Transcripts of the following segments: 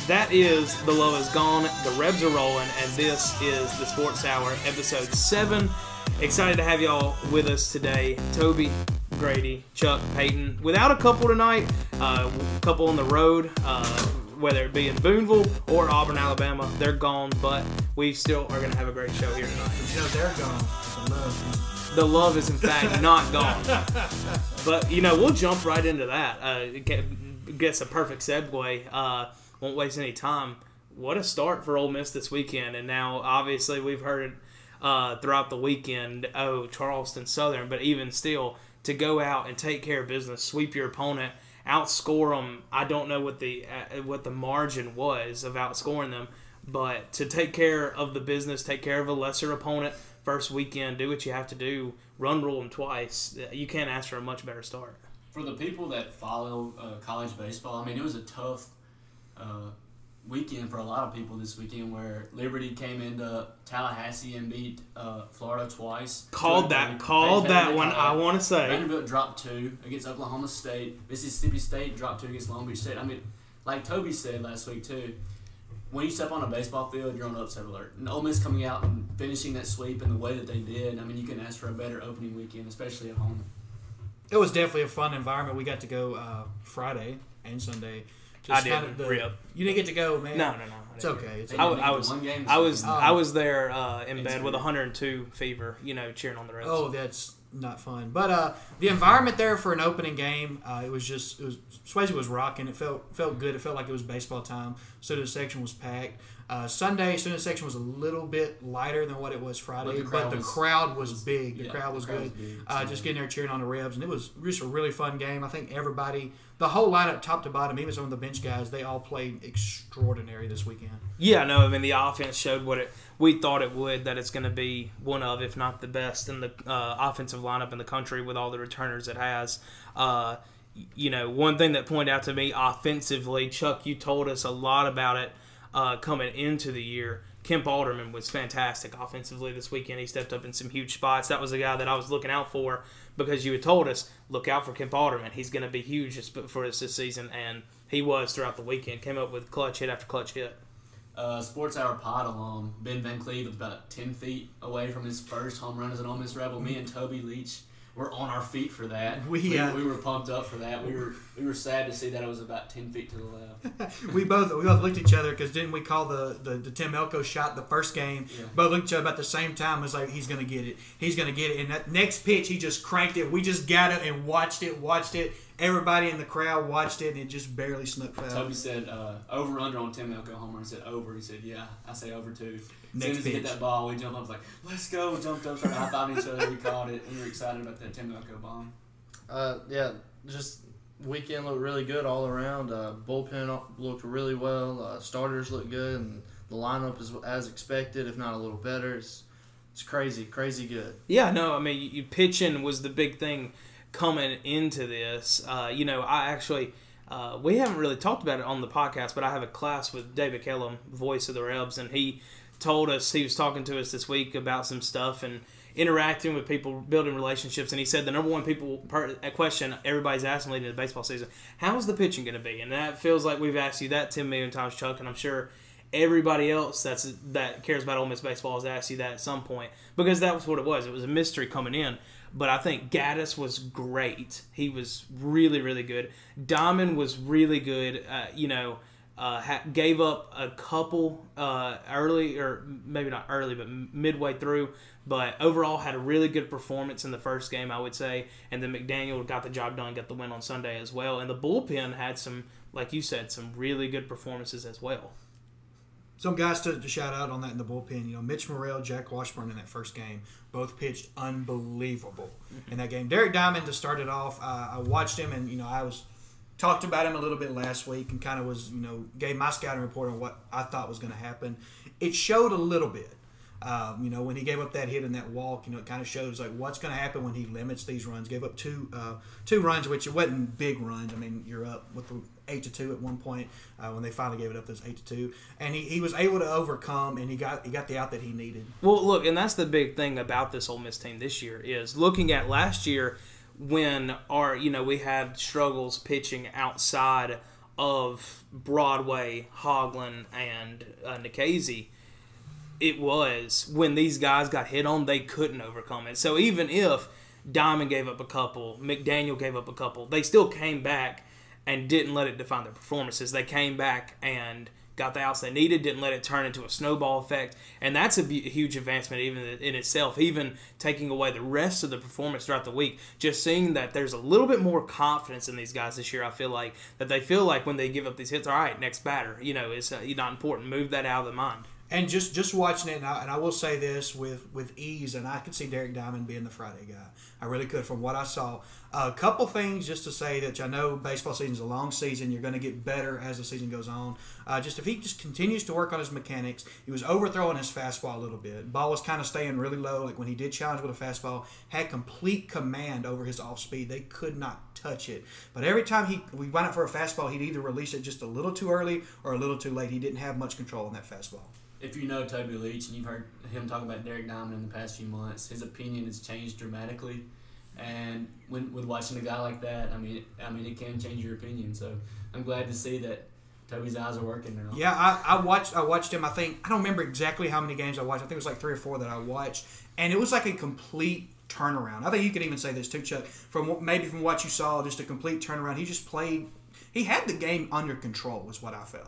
That is The Love Is Gone, the Rebs are rolling, and this is the Sports Hour, episode 7. Excited to have y'all with us today. Toby, Grady, Chuck, Peyton. Without a couple tonight, a couple on the road, whether it be in Boonville or Auburn, Alabama. They're gone, but we still are going to have a great show here tonight. You know, they're gone. The love is, in fact, not gone. But, you know, we'll jump right into that. Gets a perfect segue. Won't waste any time. What a start for Ole Miss this weekend. And now, obviously, we've heard it throughout the weekend, Charleston Southern. But even still, to go out and take care of business, sweep your opponent, outscore them. I don't know what the margin was of outscoring them. But to take care of the business, take care of a lesser opponent, first weekend, do what you have to do, run rule them twice. You can't ask for a much better start. For the people that follow college baseball, I mean, it was a tough weekend for a lot of people this weekend where Liberty came into Tallahassee and beat Florida twice. Called that one, I want to say. Vanderbilt dropped 2 against Oklahoma State. Mississippi State dropped 2 against Long Beach State. I mean, like Toby said last week too, when you step on a baseball field, you're on upset alert. And Ole Miss coming out and finishing that sweep in the way that they did, I mean, you can ask for a better opening weekend, especially at home. It was definitely a fun environment. We got to go Friday and Sunday. I didn't. You didn't get to go, man. No. It's okay. I was there in bed with 102 fever, cheering on the Reds. Oh, that's not fun. But the environment there for an opening game, Swayze was rocking. It felt good. It felt like it was baseball time. Student section was packed. Sunday, student section was a little bit lighter than what it was Friday, but the crowd was big. The crowd was good. Just getting there cheering on the Rebs, and it was just a really fun game. I think everybody, the whole lineup, top to bottom, even some of the bench guys, they all played extraordinary this weekend. Yeah, no, I mean, the offense showed what we thought it would, that it's going to be one of, if not the best in the offensive lineup in the country with all the returners it has. One thing that pointed out to me offensively, Chuck, you told us a lot about it coming into the year. Kemp Alderman was fantastic offensively this weekend. He stepped up in some huge spots. That was the guy that I was looking out for because you had told us, look out for Kemp Alderman. He's going to be huge for us this season, and he was throughout the weekend. Came up with clutch hit after clutch hit. Sports Hour pod alum Ben Van Cleve was about 10 feet away from his first home run as an Ole Miss Rebel. Me and Toby Leach were on our feet for that. We were pumped up for that. We were sad to see that it was about 10 feet to the left. we both looked at each other because didn't we call the Tim Elko shot the first game? Yeah. Both looked at each other about the same time. It was like, he's going to get it. He's going to get it. And that next pitch, he just cranked it. We just got it and watched it. Everybody in the crowd watched it, and it just barely snuck past. Toby said over-under on Tim Elko homer. He said over. He said, yeah, I say over too. As soon as he hit that ball, we jumped up like, let's go. We jumped up, started high-fiving each other. We caught it. We were excited about that Tim Elko bomb. Just weekend looked really good all around. Bullpen looked really well. Starters looked good, and the lineup is as expected, if not a little better. It's crazy good. Yeah, no, I mean, you pitching was the big thing coming into this. I actually we haven't really talked about it on the podcast, but I have a class with David Kellum, voice of the Rebs, and he told us, he was talking to us this week about some stuff and interacting with people, building relationships, and he said the number one question everybody's asking leading into the baseball season, how's the pitching going to be? And that feels like we've asked you that 10 million times, Chuck, and I'm sure everybody else that cares about Ole Miss baseball has asked you that at some point, because that was what it was. It was a mystery coming in. But I think Gaddis was great. He was really, really good. Diamond was really good. Gave up a couple early, or maybe not early, but midway through. But overall had a really good performance in the first game, I would say. And then McDaniel got the job done, got the win on Sunday as well. And the bullpen had some, like you said, some really good performances as well. Some guys to shout out on that in the bullpen. Mitch Morrell, Jack Washburn in that first game both pitched unbelievable in that game. Derek Diamond, to start it off, I watched him, and I talked about him a little bit last week and kind of was gave my scouting report on what I thought was going to happen. It showed a little bit. When he gave up that hit and that walk, it kind of shows like what's going to happen when he limits these runs. Gave up two runs, which it wasn't big runs. I mean, you're up with the 8-2 at one point when they finally gave it up. Those 8-2, and he was able to overcome, and he got the out that he needed. Well, look, and that's the big thing about this Ole Miss team this year is looking at last year when we had struggles pitching outside of Broadway, Hoagland, and Nikhazy, it was when these guys got hit on, they couldn't overcome it. So even if Diamond gave up a couple, McDaniel gave up a couple, they still came back and didn't let it define their performances. They came back and got the outs they needed, didn't let it turn into a snowball effect, and that's a huge advancement even in itself, even taking away the rest of the performance throughout the week. Just seeing that there's a little bit more confidence in these guys this year, I feel like, that they feel like when they give up these hits, all right, next batter, it's not important. Move that out of the mind. And just watching it, and I will say this with ease, and I could see Derek Diamond being the Friday guy. I really could from what I saw. A couple things just to say that I know baseball season's a long season. You're going to get better as the season goes on. If he just continues to work on his mechanics, he was overthrowing his fastball a little bit. Ball was kind of staying really low. Like when he did challenge with a fastball, had complete command over his off speed. They could not touch it. But every time we went up for a fastball, he'd either release it just a little too early or a little too late. He didn't have much control on that fastball. If you know Toby Leach and you've heard him talk about Derek Diamond in the past few months, his opinion has changed dramatically. And with watching a guy like that, I mean, it can change your opinion. So I'm glad to see that Toby's eyes are working now. Yeah, I watched him. I don't remember exactly how many games I watched. I think it was like 3 or 4 that I watched, and it was like a complete turnaround. I think you could even say this too, Chuck. From what you saw, just a complete turnaround. He just played. He had the game under control, is what I felt.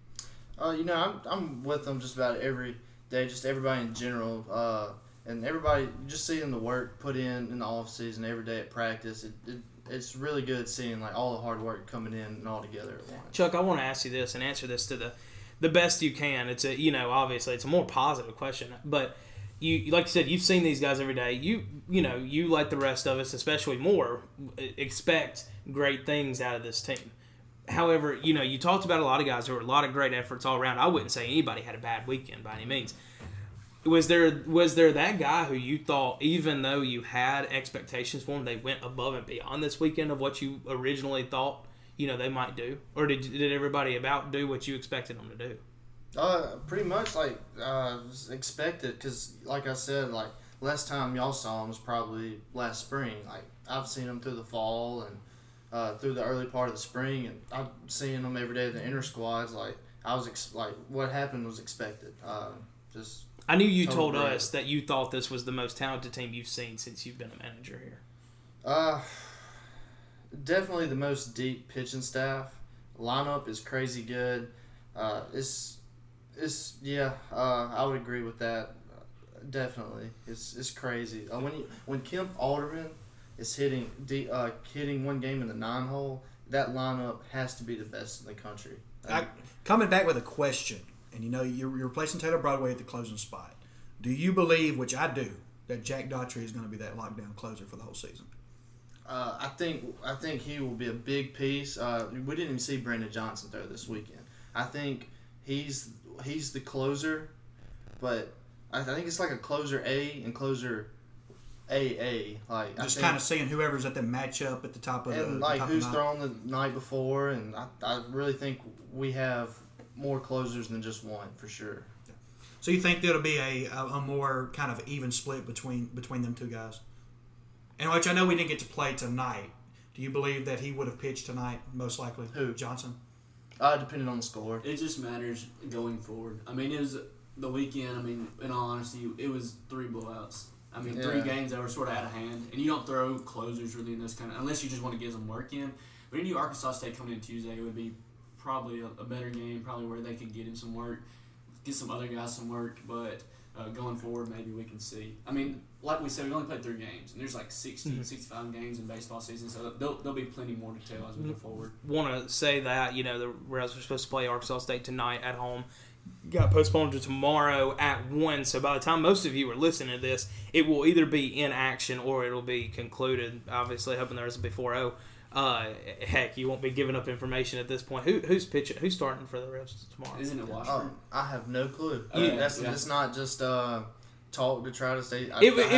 I'm with them just about every day, just everybody in general, and everybody just seeing the work put in the off season every day at practice. It's really good seeing like all the hard work coming in and all together at once. Chuck, I want to ask you this and answer this to the best you can. It's obviously it's a more positive question, but you like you said, you've seen these guys every day. You like the rest of us, especially more, expect great things out of this team. However, you talked about a lot of guys. There were a lot of great efforts all around. I wouldn't say anybody had a bad weekend by any means. Was there that guy who you thought, even though you had expectations for him, they went above and beyond this weekend of what you originally thought, they might do? Or did everybody about do what you expected them to do? Pretty much like expected, because like I said, like last time y'all saw him was probably last spring. Like I've seen him through the fall and through the early part of the spring, and I'm seeing them every day in the inter squads. Like I was what happened was expected. I knew you told us that you thought this was the most talented team you've seen since you've been a manager here. Definitely the most deep pitching staff. Lineup is crazy good. I would agree with that. Definitely, it's crazy. When Kemp Alderman is hitting one game in the 9-hole, that lineup has to be the best in the country. Coming back with a question, and you're replacing Taylor Broadway at the closing spot. Do you believe, which I do, that Jack Daughtry is going to be that lockdown closer for the whole season? I think he will be a big piece. We didn't even see Brandon Johnson throw this weekend. I think he's the closer, but I think it's like a closer A and closer AA. Like just kind of seeing whoever's at the matchup at the top of and the like top who's of thrown the night before, and I really think we have more closers than just one for sure. So you think there'll be a more kind of even split between them two guys? And which I know we didn't get to play tonight. Do you believe that he would have pitched tonight, most likely? Who? Johnson? Depending on the score. It just matters going forward. I mean, it was the weekend. I mean, in all honesty, it was 3 blowouts. I mean, 3 games that were sort of out of hand. And you don't throw closers really in this kind of, unless you just want to get some work in. But if you knew Arkansas State coming in Tuesday, it would be probably a better game, probably where they could get him some work, get some other guys some work. But going forward, maybe we can see. I mean, like we said, we only played 3 games, and there's like 60, 65 games in baseball season, so there'll be plenty more to tell as we go forward. Want to say that, the Reds are supposed to play Arkansas State tonight at home. Got postponed to tomorrow at 1, so by the time most of you are listening to this, it will either be in action or it'll be concluded. Obviously, hoping there isn't before 0. Heck, you won't be giving up information at this point. Who's pitching? Who's starting for the Reds tomorrow? Isn't it Washburn? I have no clue. That's not just talk to try to stay.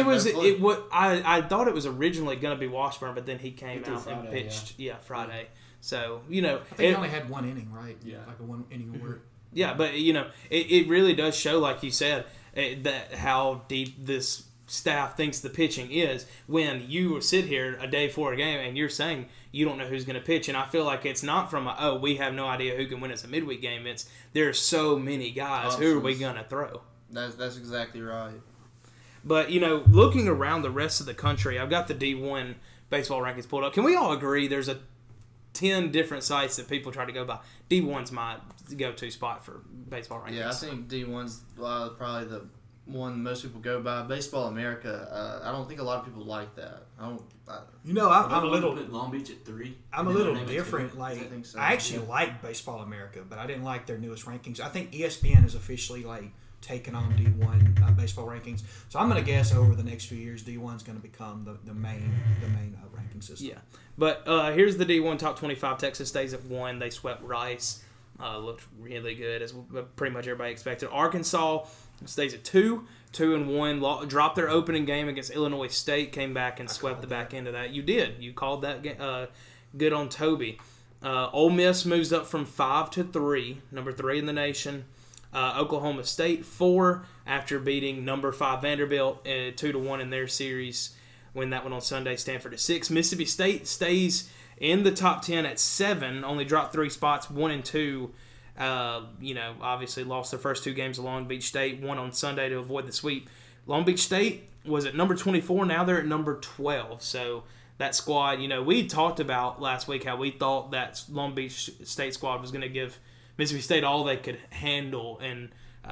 I thought it was originally going to be Washburn, but then he came out Friday, and pitched. Friday. So I think he only had 1 inning, right? Yeah, like a 1 inning of work. Yeah, but it really does show, like you said, that how deep this staff thinks the pitching is, when you sit here a day before a game and you're saying you don't know who's going to pitch. And I feel like it's not from we have no idea who can win us a midweek game. It's there's so many guys. Who are we going to throw? That's exactly right. But, looking around the rest of the country, I've got the D1 baseball rankings pulled up. Can we all agree there's 10 different sites that people try to go by? D1's my go-to spot for baseball rankings. Yeah, I think D1's probably the one most people go by. Baseball America, I don't think a lot of people like that. I'm a little put Long Beach at 3. I'm a little different. I think so. I actually like Baseball America, but I didn't like their newest rankings. I think ESPN is officially taken on D1 baseball rankings. So I'm going to guess over the next few years, D1 is going to become the main ranking system. Yeah, but here's the D1 top 25. Texas stays at 1. They swept Rice. Looked really good, as pretty much everybody expected. Arkansas stays at 2-1. Dropped their opening game against Illinois State. Came back and swept the back end of that. You did. You called that good on Toby. Ole Miss moves up from 5 to 3, number 3 in the nation. Oklahoma State 4 after beating number 5 Vanderbilt 2-1 in their series. Win that one on Sunday. Stanford at 6. Mississippi State stays in the top 10 at 7. Only dropped 3 spots, 1 and 2. Obviously lost their first 2 games to Long Beach State. Won on Sunday to avoid the sweep. Long Beach State was at number 24. Now they're at number 12. So that squad, we talked about last week how we thought that Long Beach State squad was going to give Mississippi State all they could handle, and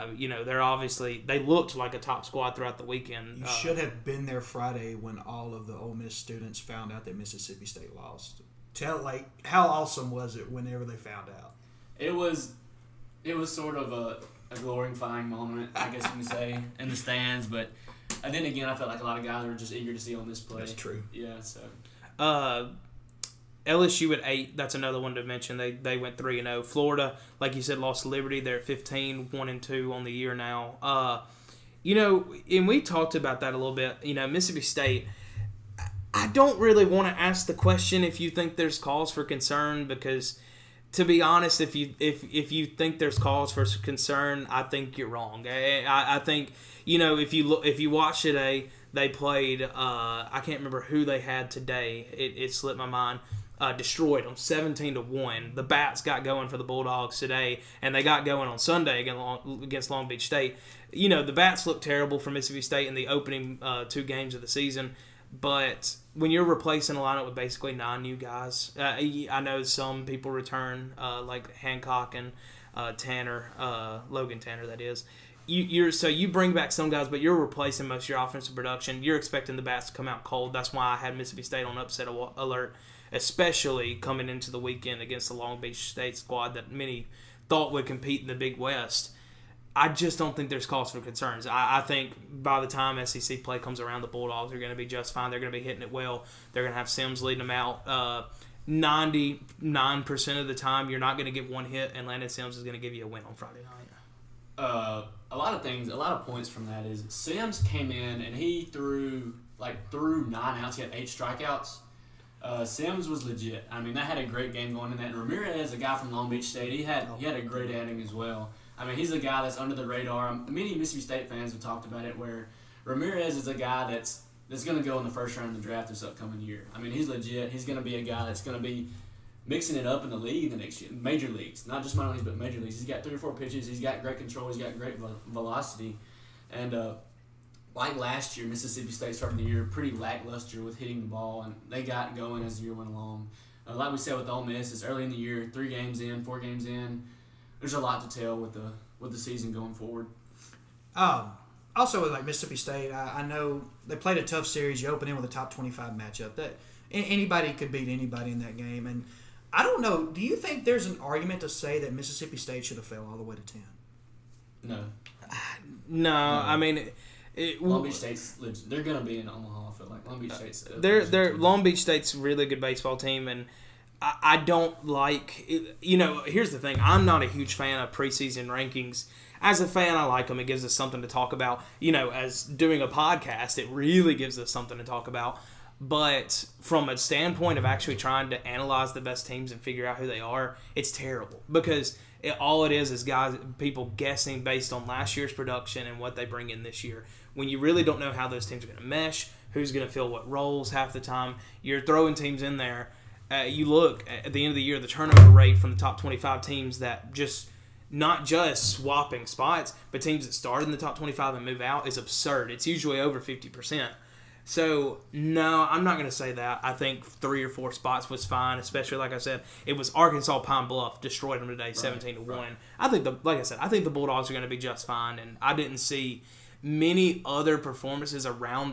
they looked like a top squad throughout the weekend. You should have been there Friday when all of the Ole Miss students found out that Mississippi State lost. How awesome was it whenever they found out? It was sort of a glorifying moment, I guess you can say, in the stands. But then again, I felt like a lot of guys were just eager to see Ole Miss play. That's true. Yeah. So. LSU at 8, that's another one to mention. They went 3-0. Florida, like you said, lost to Liberty. They're at 15, 1-2 on the year now. And we talked about that a little bit. Mississippi State, I don't really want to ask the question if you think there's cause for concern, because to be honest, if you think there's cause for concern, I think you're wrong. I think, if you watch today, they played, I can't remember who they had today. It slipped my mind. Destroyed them 17-1. The Bats got going for the Bulldogs today, and they got going on Sunday against Long Beach State. The Bats looked terrible for Mississippi State in the opening 2 games of the season, but when you're replacing a lineup with basically 9 new guys, I know some people return like Hancock and Logan Tanner, that is. You bring back some guys, but you're replacing most of your offensive production. You're expecting the Bats to come out cold. That's why I had Mississippi State on upset alert, especially coming into the weekend against the Long Beach State squad that many thought would compete in the Big West. I just don't think there's cause for concerns. I think by the time SEC play comes around, the Bulldogs are going to be just fine. They're going to be hitting it well. They're going to have Sims leading them out. 99% of the time, you're not going to get one hit, and Landon Sims is going to give you a win on Friday night. A lot of points from that is Sims came in and he threw 9 outs. He had 8 strikeouts. Sims was legit. I mean, that had a great game going in that. And Ramirez, a guy from Long Beach State, he had a great outing as well. I mean, he's a guy that's under the radar. Many Mississippi State fans have talked about it, where Ramirez is a guy that's going to go in the first round of the draft this upcoming year. I mean, he's legit. He's going to be a guy that's going to be mixing it up in the league the next year, major leagues, not just minor leagues, but major leagues. He's got 3 or 4 pitches. He's got great control. He's got great velocity. And like last year, Mississippi State started the year pretty lackluster with hitting the ball, and they got going as the year went along. Like we said with Ole Miss, it's early in the year, 3 games in, 4 games in. There's a lot to tell with the season going forward. Also with Mississippi State, I know they played a tough series. You open in with a top 25 matchup. That anybody could beat anybody in that game, and I don't know. Do you think there's an argument to say that Mississippi State should have fell all the way to 10? No. I mean, Long Beach State's they're going to be in Omaha. I feel like Long Beach State's Long Beach State's a really good baseball team, and I don't like it. Here's the thing. I'm not a huge fan of preseason rankings. As a fan, I like them. It gives us something to talk about. As doing a podcast, it really gives us something to talk about. But from a standpoint of actually trying to analyze the best teams and figure out who they are, it's terrible because all it is people guessing based on last year's production and what they bring in this year. When you really don't know how those teams are going to mesh, who's going to fill what roles half the time, you're throwing teams in there. You look at the end of the year, the turnover rate from the top 25 teams that just not just swapping spots, but teams that start in the top 25 and move out is absurd. It's usually over 50%. So, no, I'm not going to say that. I think 3 or 4 spots was fine, especially, like I said, it was Arkansas Pine Bluff destroyed them today, 17-1. Right. I think I think the Bulldogs are going to be just fine, and I didn't see many other performances around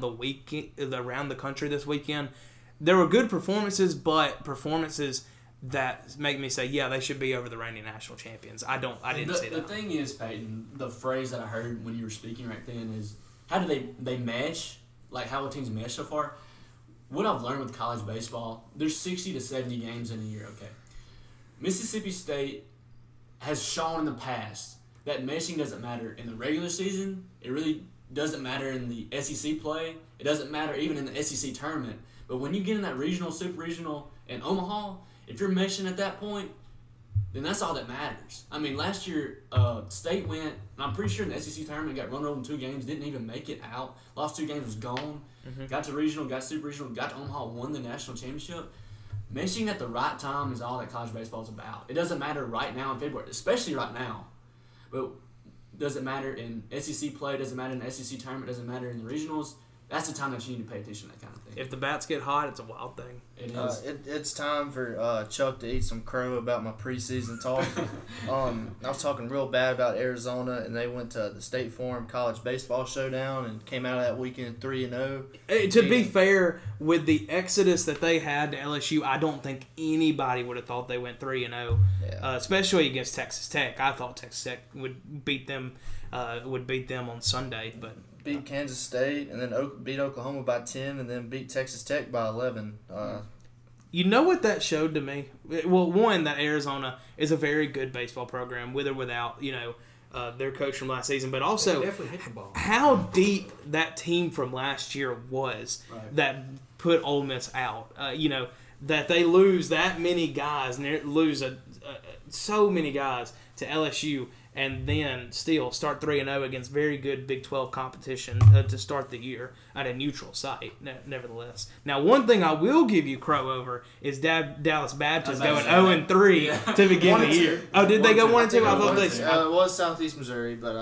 the country this weekend. There were good performances, but performances that make me say, yeah, they should be over the reigning national champions. I didn't see that. The thing is, Peyton, the phrase that I heard when you were speaking right then is, how do they mesh? Like how teams mesh so far. What I've learned with college baseball, there's 60 to 70 games in a year, okay? Mississippi State has shown in the past that meshing doesn't matter in the regular season. It really doesn't matter in the SEC play. It doesn't matter even in the SEC tournament. But when you get in that regional, super regional, and Omaha, if you're meshing at that point, then that's all that matters. I mean, last year, State went, and I'm pretty sure in the SEC tournament, got run over in 2 games, didn't even make it out. Lost 2 games, was gone. Mm-hmm. Got to regional, got super regional, got to Omaha, won the national championship. Meshing at the right time is all that college baseball is about. It doesn't matter right now in February, especially right now. But does it matter in SEC play? Does it matter in the SEC tournament? Does it matter in the regionals? That's the time that you need to pay attention to that kind of thing. If the bats get hot, it's a wild thing. It is. It's time for Chuck to eat some crow about my preseason talk. I was talking real bad about Arizona, and they went to the State Farm College Baseball Showdown and came out of that weekend 3-0. To be fair, with the exodus that they had to LSU, I don't think anybody would have thought they went 3-0, especially against Texas Tech. I thought Texas Tech would beat them on Sunday, but beat Kansas State and then beat Oklahoma by 10 and then beat Texas Tech by 11. You know what that showed to me? Well, one, that Arizona is a very good baseball program, with or without, their coach from last season, but also definitely hit the ball. How deep that team from last year was that put Ole Miss out. That they lose that many guys and lose so many guys to LSU, and then still start 3-0 against very good Big 12 competition to start the year at a neutral site, nevertheless. Now, one thing I will give you crow over is Dallas Baptist going 0-3 to begin the year. Oh, did they go 1-2? I thought they... It was Southeast Missouri, but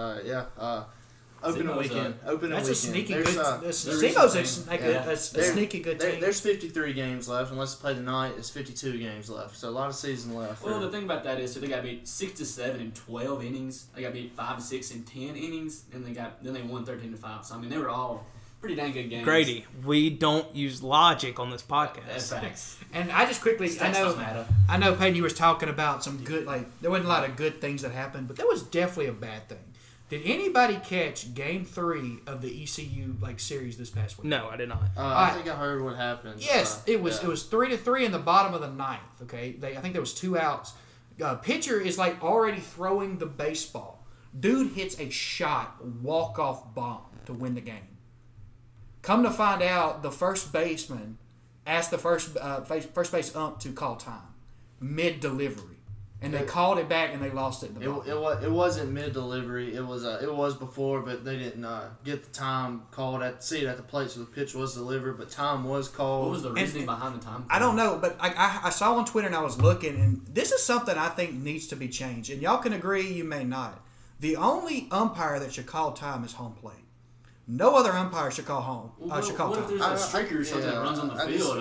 opening weekend. That's a sneaky good. SEMO's a sneaky good team. There's 53 games left. Unless they play tonight, it's 52 games left. So a lot of season left. Well, the thing about that is, so they got beat 6-7 in 12 innings. They got beat 5-6 in 10 innings, and then they won 13-5. So I mean, they were all pretty dang good games. Grady, we don't use logic on this podcast. That's facts. And I just quickly, I know, Peyton, you was talking about some good, there wasn't a lot of good things that happened, but there was definitely a bad thing. Did anybody catch Game 3 of the ECU series this past week? No, I did not. I think I heard what happened. Yes, it was 3-3 in the bottom of the 9th. Okay, I think there was 2 outs. Pitcher is already throwing the baseball. Dude hits a shot walk-off bomb to win the game. Come to find out, the first baseman asked the first base ump to call time mid delivery. And they called it back, and they lost it. It wasn't mid delivery. It was before, but they didn't get the time called at the plate, so the pitch was delivered. But time was called. What was the reasoning behind the time? I don't know, but I saw on Twitter and I was looking, and this is something I think needs to be changed. And y'all can agree, you may not. The only umpire that should call time is home plate. No other umpire should call home. Should call what time. if there's a streaker or something that runs on the field?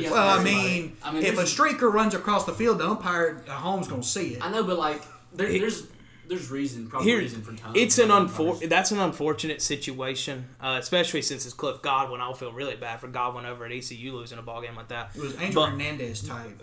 If a streaker runs across the field, the umpire at home's gonna see it. I know, but there's reason for time. That's an unfortunate situation, especially since it's Cliff Godwin. I'll feel really bad for Godwin over at ECU losing a ball game like that. It was Angel Hernandez type.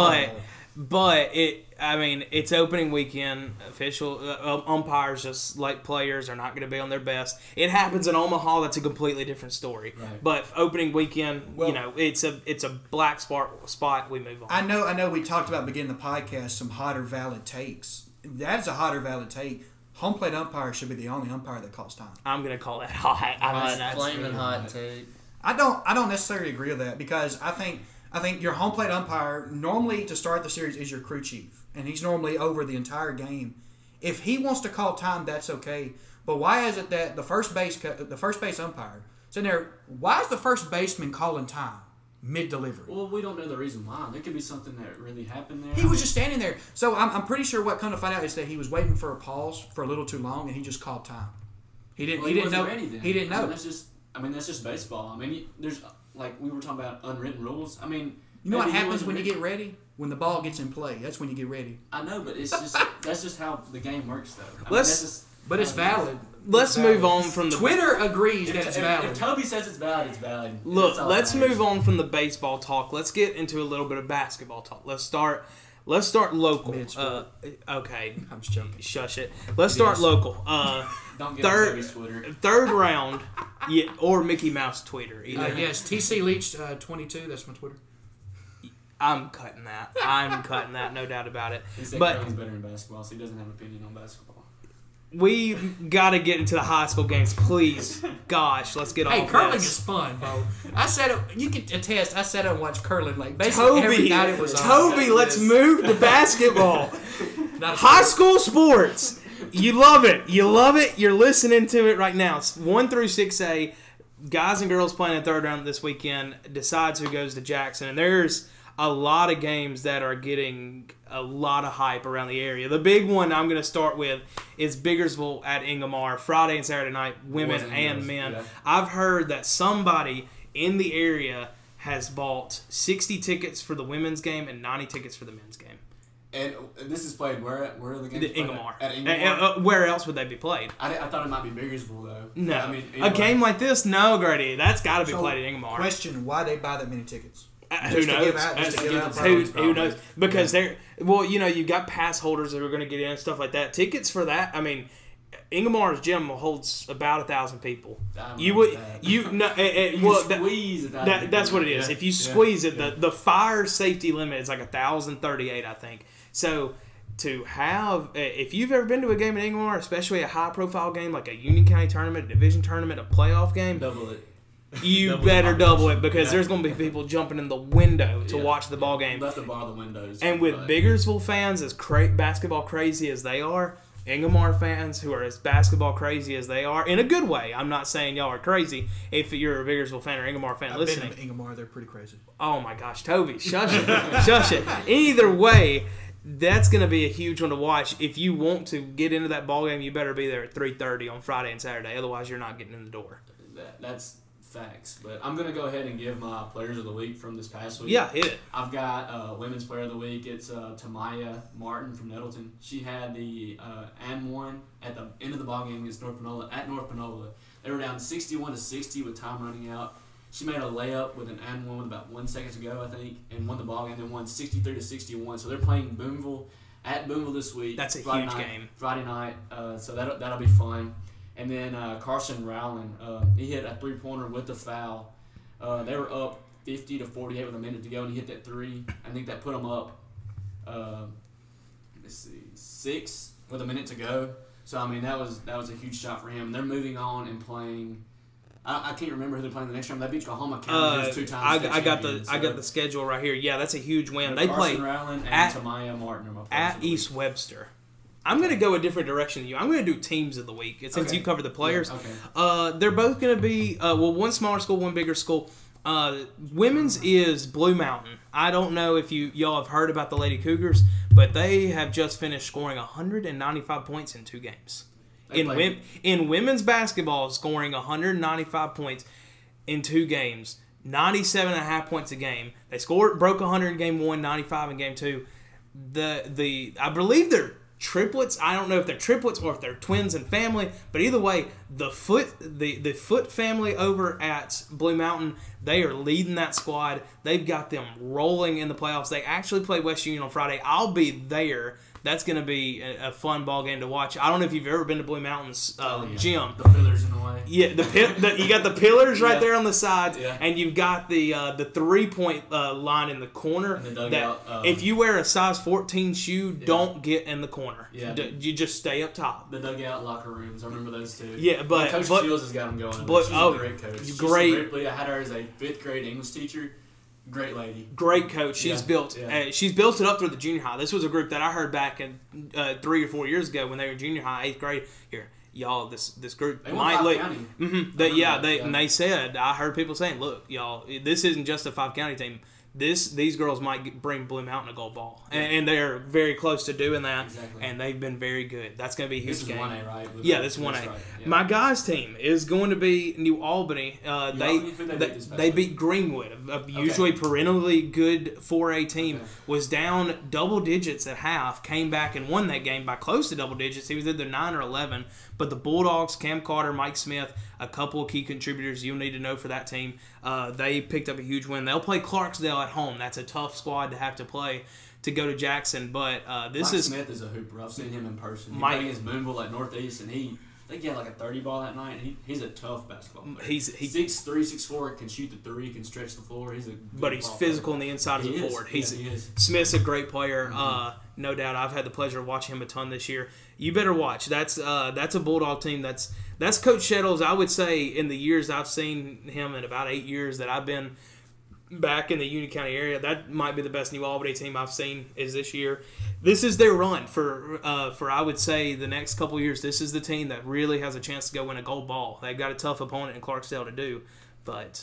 But it's opening weekend. Official umpires, just like players, are not going to be on their best. It happens in Omaha. That's a completely different story. Right. But opening weekend, it's a black spot. We move on. I know. We talked about beginning the podcast some hot or valid takes. That's a hot or valid take. Home plate umpire should be the only umpire that calls time. I'm going to call that hot. Flaming hot take. I don't necessarily agree with that because I think your home plate umpire normally to start the series is your crew chief, and he's normally over the entire game. If he wants to call time, that's okay. But why is it that the first base umpire sitting there? Why is the first baseman calling time mid delivery? Well, we don't know the reason why. There could be something that really happened there. He was just standing there. So I'm pretty sure what come to find out is that he was waiting for a pause for a little too long, and he just called time. He didn't. Well, he didn't know. wasn't ready then. He didn't know. That's just baseball. I mean, there's like we were talking about unwritten rules. I mean, You know what happens when you get ready? When the ball gets in play, that's when you get ready. I know, but it's just that's just how the game works, though. But it's valid. Let's move on from the Twitter agrees that it's valid. If Toby says it's valid, it's valid. Look, let's move on from the baseball talk. Let's get into a little bit of basketball talk. Let's start local. Okay, I'm just joking. Shush it. Let's start local. Don't get on Toby's Twitter. Third round, yeah, or Mickey Mouse Twitter. Yes, TC Leach 22. That's my Twitter. I'm cutting that. No doubt about it. He said But Curly's better in basketball, so he doesn't have an opinion on basketball. we got to get into the high school games, please. Gosh, let's get Hey, off curling this. is fun, bro. I said it. You can attest. I sat and watched curling like basically every night it was on. Toby, let's move to basketball. Not a High sport. school sports. You love it. You're listening to it right now. It's 1 through 6A. Guys and girls playing in third round this weekend decides who goes to Jackson. And there's a lot of games that are getting a lot of hype around the area. The big one I'm going to start with is Biggersville at Ingomar, Friday and Saturday night, women Boys and girls, men. yeah. I've heard that somebody in the area has bought 60 tickets for the women's game and 90 tickets for the men's game. And this is played where are the games The played Ingomar. at Ingomar? Where else would they be played? I thought it might be Biggersville though. No. I mean, A game like this? No, Grady. That's got to be So, played at Ingomar. Question: why they buy that many tickets? Who Just to knows? give out- just to give out Who prizes, knows? probably. Because they're you've got pass holders that are going to get in and stuff like that. Tickets for that. I mean, Ingomar's gym holds about 1,000 people. You would squeeze that's what it is. Yeah. If you squeeze it, the fire safety limit is like 1,038, I think. So to have, if you've ever been to a game in Ingomar, especially a high profile game like a Union County tournament, a division tournament, a playoff game, double it. you Double better the double it because population. there's going to be people jumping in the window to watch the ball game. Left to bar the windows. And with but- Biggersville fans as basketball crazy as they are, Ingomar fans who are as basketball crazy as they are, in a good way. I'm not saying y'all are crazy if you're a Biggersville fan or Ingomar fan I've listening. been to Ingomar. They're pretty crazy. Oh my gosh, Toby, shush it. Shush it. Either way, that's going to be a huge one to watch. If you want to get into that ball game, you better be there at 3:30 on Friday and Saturday. Otherwise, you're not getting in the door. That's facts. But I'm gonna go ahead and give my players of the week from this past week. Yeah, hit it. I've got women's player of the week. It's Tamaya Martin from Nettleton. She had the and one at the end of the ball game against North Panola. They were down 61-60 with time running out. She made a layup with an and one with about 1 second to go, I think, and won the ball game. They won 63-61. So they're playing Boonville at Boonville this week. That's a Friday huge night, game. Friday night. So that'll be fun. And then Carson Rowland, he hit a 3-pointer with the foul. They were up 50-48 with a minute to go, and he hit that 3. I think that put them up. Let's see, 6 with a minute to go. So I mean that was a huge shot for him. They're moving on and playing. I can't remember who they're playing the next round. They beat Oklahoma County who's 2 times. I got the schedule right here. Yeah, that's a huge win. They play Carson Rowland and at- Tamaya Martin are my players at of the week. East Webster. I'm going to go a different direction than you. I'm going to do teams of the week. Since Okay. you cover the players. Yeah, okay. They're both going to be, one smaller school, one bigger school. Women's is Blue Mountain. I don't know if y'all have heard about the Lady Cougars, but they have just finished scoring 195 points in 2 games. In women's basketball, scoring 195 points in 2 games, 97.5 points a game. They broke 100 in game 1, 95 in game 2. I believe they're triplets. I don't know if they're triplets or if they're twins and family, but either way, the Foot family over at Blue Mountain, they are leading that squad. They've got them rolling in the playoffs. They actually play West Union on Friday. I'll be there That's going to be a fun ball game to watch. I don't know if you've ever been to Blue Mountains gym. The pillars in the way. Yeah, you got the pillars right there on the sides, Yeah. and you've got the 3-point line in the corner. And the dugout, that if you wear a size 14 shoe, don't get in the corner. Yeah. You just stay up top. The dugout locker rooms. I remember those two. Yeah, but Coach Shields has got them going. She's a great coach. She's great. I had her as a 5th grade English teacher. Great lady. Great coach. She's built. She's built it up through the junior high. This was a group that I heard back in 3 or 4 years ago when they were junior high, 8th grade. Here, y'all, this group They might won lead. 5 county. And they said, I heard people saying, look, y'all, this isn't just a 5 county team. These girls might bring Blue Mountain a gold ball, and they're very close to doing that. Exactly. And they've been very good. That's going to be a huge This is game. 1A, right? Yeah, this is 1A. Right. Yeah. My guys' team is going to be New Albany. They beat Greenwood, a usually perennially good 4A team. Okay. Was down double digits at half, came back and won that game by close to double digits. He was either 9 or 11. But the Bulldogs, Cam Carter, Mike Smith, a couple of key contributors you'll need to know for that team. They picked up a huge win. They'll play Clarksdale at home. That's a tough squad to have to play to go to Jackson. But Mike Smith is a hooper. I've seen him in person. He played against Boonville at Northeast, and I think he had like a 30 ball that night. And he's a tough basketball player. He's 6'3", 6'4", can shoot the 3, can stretch the floor. He's physical on the inside as a forward. He is. Smith's a great player. No doubt. I've had the pleasure of watching him a ton this year. You better watch. That's a Bulldog team. That's Coach Shettles. I would say in the years I've seen him, in about 8 years that I've been back in the Union County area, that might be the best New Albany team I've seen is this year. This is their run for I would say the next couple of years. This is the team that really has a chance to go win a gold ball. They've got a tough opponent in Clarksdale to do, but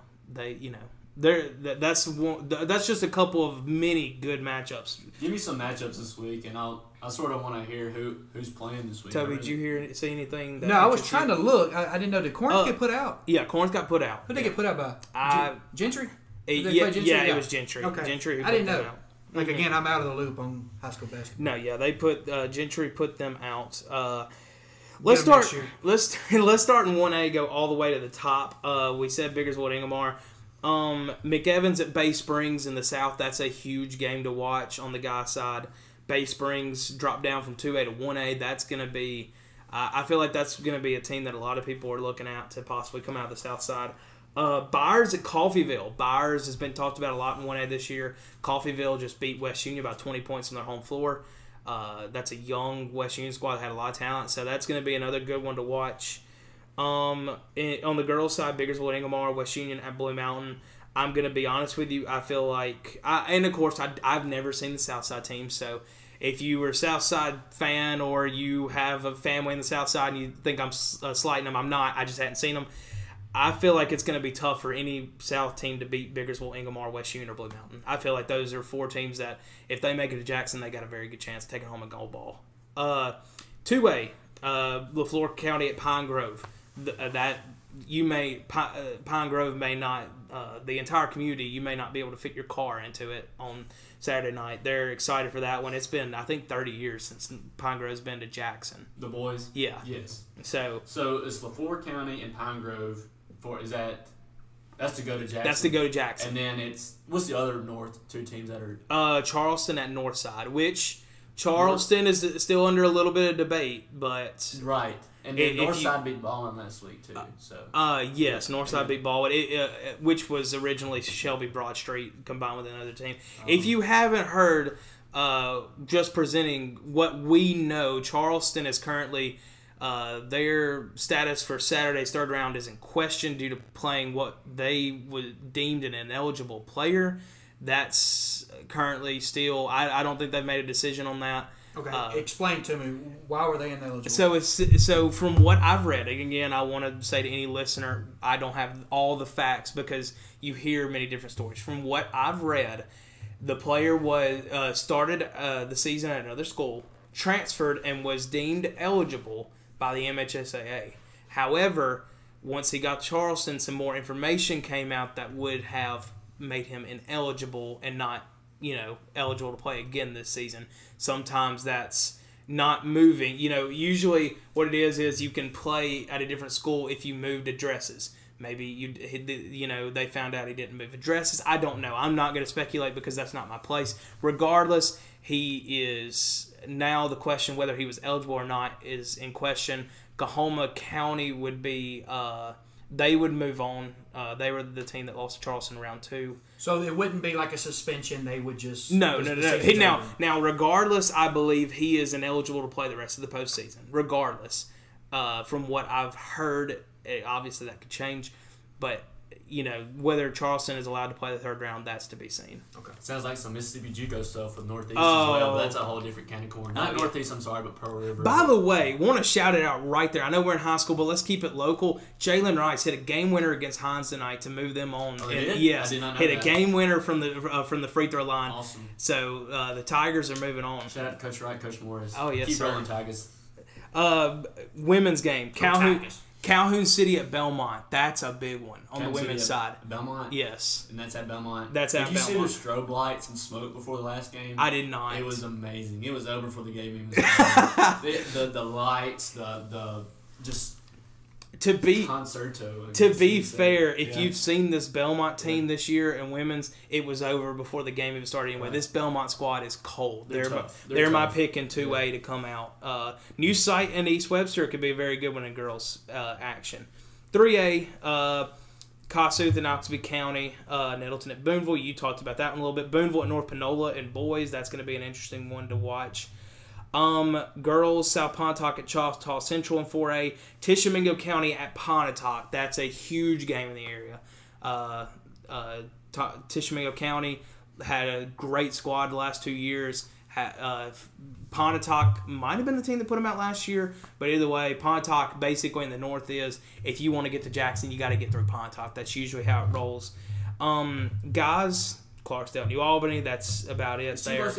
that's just a couple of many good matchups. Give me some matchups this week, and I sort of want to hear who's playing this week. Toby, did you see anything? No, I was trying to look. I didn't know. Did Corns get put out? Yeah, Corns got put out. Who did they get put out by? Gentry? It was Gentry. Okay. Gentry. I didn't know. Again, I'm out of the loop on high school basketball. No, yeah, they put Gentry put them out. Let's start in 1A. Go all the way to the top. We said Biggerswood, Ingomar. McEvans at Bay Springs in the South. That's a huge game to watch on the guy side. Bay Springs dropped down from 2A to 1A. That's going to be. I feel like that's going to be a team that a lot of people are looking at to possibly come out of the South side. Byers at Coffeyville. Byers has been talked about a lot in 1A this year. Coffeyville just beat West Union by 20 points on their home floor. That's a young West Union squad that had a lot of talent, so that's going to be another good one to watch. On the girls' side, Biggerswood, Ingomar, West Union at Blue Mountain. I'm going to be honest with you. I feel like, and of course, I've never seen the Southside team, so if you were a Southside fan or you have a family in the Southside and you think I'm slighting them, I'm not. I just hadn't seen them. I feel like it's going to be tough for any South team to beat Biggersville, Ingomar, West Union, or Blue Mountain. I feel like those are 4 teams that, if they make it to Jackson, they got a very good chance of taking home a gold ball. 2A, LaFleur County at Pine Grove. Pine Grove may not, the entire community, you may not be able to fit your car into it on Saturday night. They're excited for that one. It's been, I think, 30 years since Pine Grove's been to Jackson. The boys? Yeah. Yes. So it's LaFleur County and Pine Grove. That's to go to Jackson. That's to go to Jackson. And then what's the other North 2 teams that are? Charleston at Northside, which Charleston is still under a little bit of debate, but right. And then Northside beat Ballin last week too. Yes, Northside beat Ballin, which was originally Shelby Broad Street combined with another team. If you haven't heard, just presenting what we know, Charleston is currently. Their status for Saturday's third round is in question due to playing what they would deemed an ineligible player. That's currently still. I don't think they've made a decision on that. Okay, explain to me, why were they ineligible? So from what I've read, again, I want to say to any listener, I don't have all the facts because you hear many different stories. From what I've read, the player was started the season at another school, transferred, and was deemed eligible by the MHSAA. However, once he got to Charleston, some more information came out that would have made him ineligible and not, eligible to play again this season. Sometimes that's not moving. Usually what it is you can play at a different school if you moved addresses. Maybe they found out he didn't move addresses. I don't know. I'm not going to speculate because that's not my place. Regardless, he is now the question whether he was eligible or not is in question. Coahoma County would be they would move on. They were the team that lost to Charleston in round 2. So it wouldn't be like a suspension. They would just no. Now, regardless, I believe he is ineligible to play the rest of the postseason. Regardless, from what I've heard. Obviously, that could change, but whether Charleston is allowed to play the third round, that's to be seen. Okay, sounds like some Mississippi JUCO stuff with Northeast as well. But that's a whole different can of corn. Not Northeast, I'm sorry, but Pearl River. By the way, want to shout it out right there. I know we're in high school, but let's keep it local. Jalen Rice hit a game winner against Hines tonight to move them on. Oh, did? Yes, I did not know hit that. a game winner from the free throw line. Awesome. So the Tigers are moving on. Shout out to Coach Wright, Coach Morris. Oh yes, keep sir. rolling, Tigers. Women's game. Tigers. Calhoun City at Belmont. That's a big one on the women's side. Belmont? Yes. And that's at Belmont? That's at Belmont. Did you see the strobe lights and smoke before the last game? I did not. It was amazing. It was over before the game even started. the lights, the just to be concerto. To be fair, if you've seen this Belmont team this year in women's, it was over before the game even started anyway. Right. This Belmont squad is cold. They're my pick in 2A to come out. New site and East Webster could be a very good one in girls action. 3A, Kossuth and Oxby County, Nettleton at Boonville. You talked about that one a little bit. Boonville at North Panola and boys. That's going to be an interesting one to watch. Girls, South Pontotoc at Choctaw Central in 4A. Tishomingo County at Pontotoc. That's a huge game in the area. Tishomingo County had a great squad the last 2 years. Pontotoc might have been the team that put them out last year, but either way, Pontotoc basically in the north is, if you want to get to Jackson, you got to get through Pontotoc. That's usually how it rolls. Guys, Clarksdale, New Albany, that's about it there.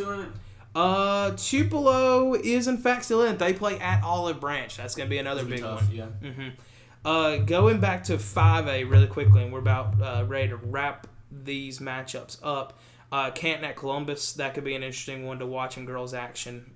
Tupelo is in fact still in it. They play at Olive Branch. That's going to be another big tough, one. Yeah. Mm-hmm. Going back to 5A really quickly, and we're about ready to wrap these matchups up. Canton at Columbus, that could be an interesting one to watch in girls action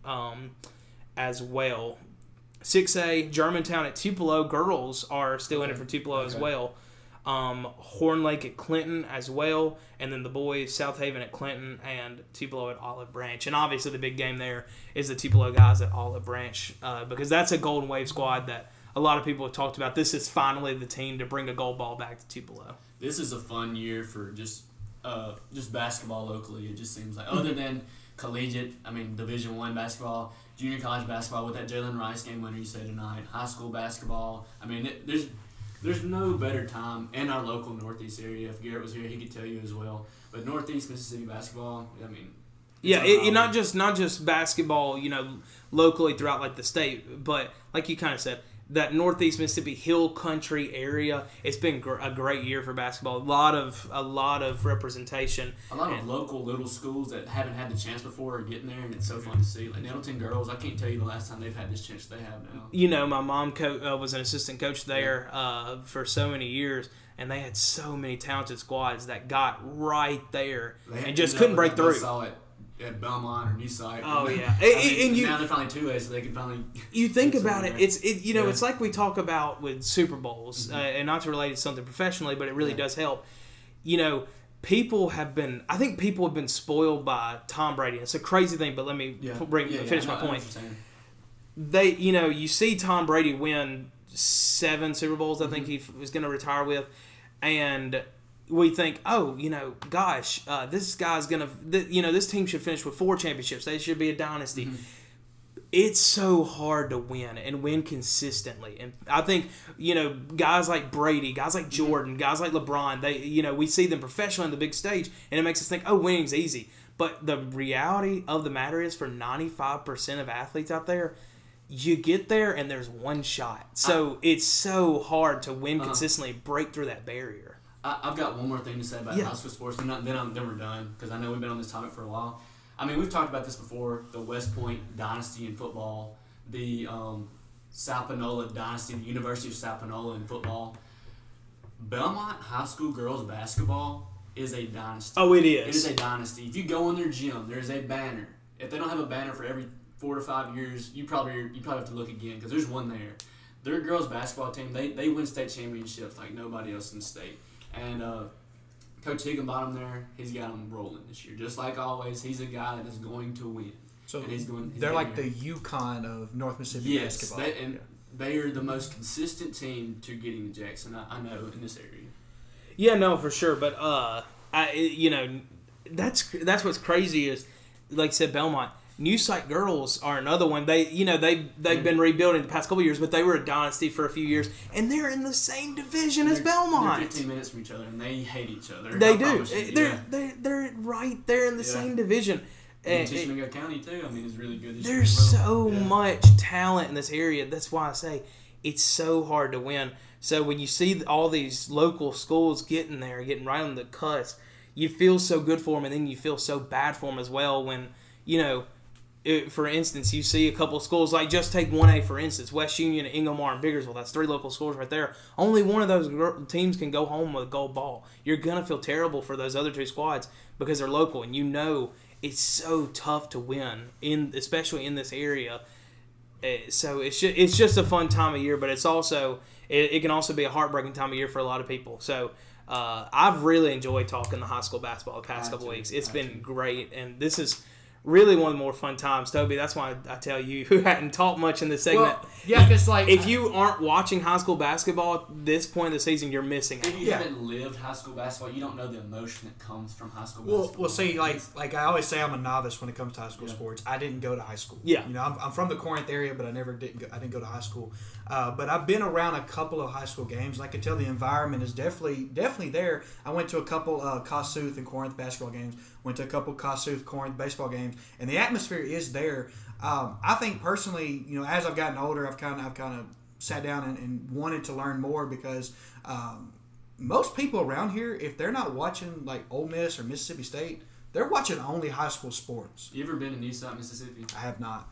as well. 6A, Germantown at Tupelo. Girls are still in it for Tupelo as well. Horn Lake at Clinton as well, and then the boys, South Haven at Clinton and Tupelo at Olive Branch. And obviously the big game there is the Tupelo guys at Olive Branch because that's a Golden Wave squad that a lot of people have talked about. This is finally the team to bring a gold ball back to Tupelo. This is a fun year for just basketball locally. It just seems like, other than collegiate, Division I basketball, junior college basketball with that Jalen Rice game winner you said tonight, high school basketball. There's no better time in our local Northeast area. If Garrett was here, he could tell you as well. But Northeast Mississippi basketball, not just basketball, locally throughout like the state, but like you kind of said, that Northeast Mississippi Hill Country area, it's been a great year for basketball. A lot of representation. A lot of local little schools that haven't had the chance before are getting there, and it's so fun to see. Like Nettleton girls, I can't tell you the last time they've had this chance they have now. My mom was an assistant coach there for so many years, and they had so many talented squads that got right there and just couldn't break through. At Belmont or New Site. Oh yeah, now they're finally 2A, so they can finally. You think about it, it's like we talk about with Super Bowls, and not to relate it to something professionally, but it really does help. People have been spoiled by Tom Brady. It's a crazy thing, but let me finish my point. You see Tom Brady win 7 Super Bowls. I think he was going to retire with, and we think, this guy's going to, this team should finish with 4 championships. They should be a dynasty. Mm-hmm. It's so hard to win and win consistently. And I think, guys like Brady, guys like Jordan, guys like LeBron, we see them professionally on the big stage, and it makes us think, winning's easy. But the reality of the matter is, for 95% of athletes out there, you get there and there's one shot. So it's so hard to win consistently, break through that barrier. I've got one more thing to say about high school sports, then we're done, because I know we've been on this topic for a while. We've talked about this before, the West Point dynasty in football, the South Panola dynasty, the University of South Panola in football. Belmont High School girls basketball is a dynasty. Oh, it is. It is a dynasty. If you go in their gym, there's a banner. If they don't have a banner for every 4 to 5 years, you probably have to look again, because there's one there. their girls basketball team, they win state championships like nobody else in the state. And Coach Higginbottom there, he's got them rolling this year. Just like always, he's a guy that is going to win. So and he's they're like the UConn of North Mississippi basketball. Yes, they are the most consistent team to getting to Jackson, I know, in this area. Yeah, no, for sure. But that's what's crazy is, like I said, Belmont. New Site girls are another one. They've been rebuilding the past couple of years, but they were a dynasty for a few years, and they're in the same division as Belmont. They're 15 minutes from each other, and they hate each other. They do. They're right there in the same division. And Tishomingo County too. I mean, is really good. There's so much talent in this area. That's why I say it's so hard to win. So when you see all these local schools getting right on the cusp, you feel so good for them, and then you feel so bad for them as well when for instance, you see a couple of schools, like just take 1A for instance, West Union, Ingomar, and Biggersville. That's 3 local schools right there. Only one of those teams can go home with a gold ball. You're going to feel terrible for those other 2 squads because they're local, and it's so tough to win, especially in this area. So it's just a fun time of year, but it's also it can also be a heartbreaking time of year for a lot of people. So I've really enjoyed talking the high school basketball the past couple weeks. It's been great, and this is really one of the more fun times, Toby. That's why I tell you, who hadn't talked much in this segment. Well, yeah, because if you aren't watching high school basketball at this point of the season, you're missing out. If you haven't lived high school basketball, you don't know the emotion that comes from high school basketball. Well, see, like I always say, I'm a novice when it comes to high school sports. I didn't go to high school. Yeah, I'm from the Corinth area, but I didn't go to high school. But I've been around a couple of high school games, and I can tell the environment is definitely there. I went to a couple Kossuth and Corinth basketball games. Went to a couple Kossuth Corinth baseball games, and the atmosphere is there. I think personally, as I've gotten older, I've kind of sat down and wanted to learn more because most people around here, if they're not watching like Ole Miss or Mississippi State, they're watching only high school sports. You ever been to Eastside, Mississippi? I have not.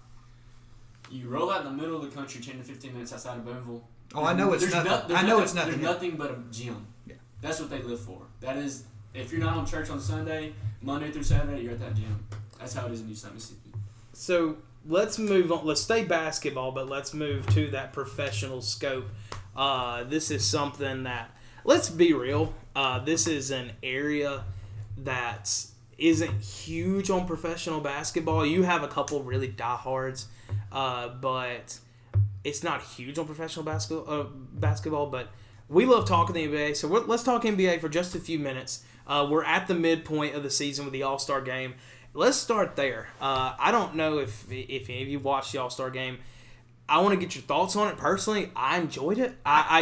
You roll out in the middle of the country, 10 to 15 minutes outside of Boonville. Oh, I know it's nothing. It's nothing. There's nothing but a gym. Yeah. That's what they live for. That is, if you're not on church on Sunday, Monday through Saturday, you're at that gym. That's how it is in Eastside, Mississippi. So let's move on. Let's stay basketball, but let's move to that professional scope. This is something that, let's be real, this is an area that isn't huge on professional basketball. You have a couple really diehards, but it's not huge on professional basketball. But we love talking the NBA, so let's talk NBA for just a few minutes. We're at the midpoint of the season with the All-Star Game. Let's start there. I don't know if any of you watched the All-Star Game. I want to get your thoughts on it. Personally, I enjoyed it.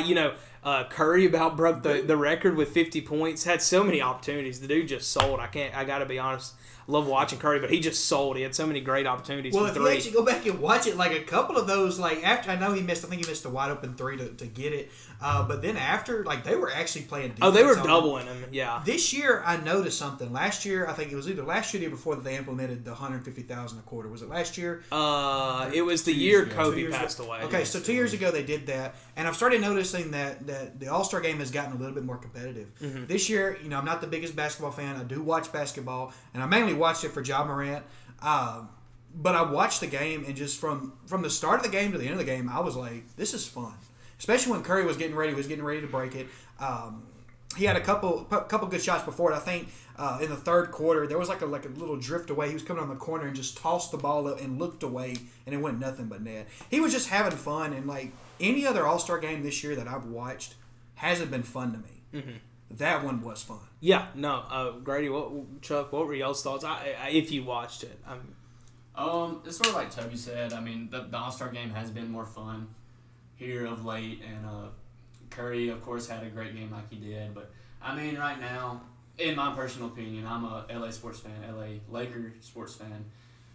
Curry about broke the record with 50 points. Had so many opportunities. The dude just sold. I got to be honest. I love watching Curry, but he just sold. He had so many great opportunities. Well, for if three. you actually go back and watch it, like a couple of those, like after I know I think he missed a wide open 3 to get it. But then after, like they were actually playing defense. Oh, they were doubling him. Yeah. This year, I noticed something. Last year, I think it was either last year or the year before that they implemented the $150,000 a quarter. Was it last year? It was the year Kobe passed away. Okay, so 2 years ago they did that, and I've started noticing that the All-Star Game has gotten a little bit more competitive. Mm-hmm. This year, I'm not the biggest basketball fan. I do watch basketball, and I mainly watched it for Ja Morant. But I watched the game, and just from the start of the game to the end of the game, I was like, this is fun. Especially when Curry was getting ready to break it. He had a couple good shots before it. I think in the third quarter there was like a little drift away. He was coming on the corner and just tossed the ball up and looked away, and it went nothing but net. He was just having fun, and like any other All-Star game this year that I've watched hasn't been fun to me. Mm-hmm. That one was fun. Yeah, no, Grady, Chuck, what were y'all's thoughts? If you watched it, it's sort of like Toby said. I mean, the All-Star Game has been more fun here of late, and Curry, of course, had a great game like he did. But I mean, right now, in my personal opinion, I'm a LA sports fan, LA Lakers sports fan.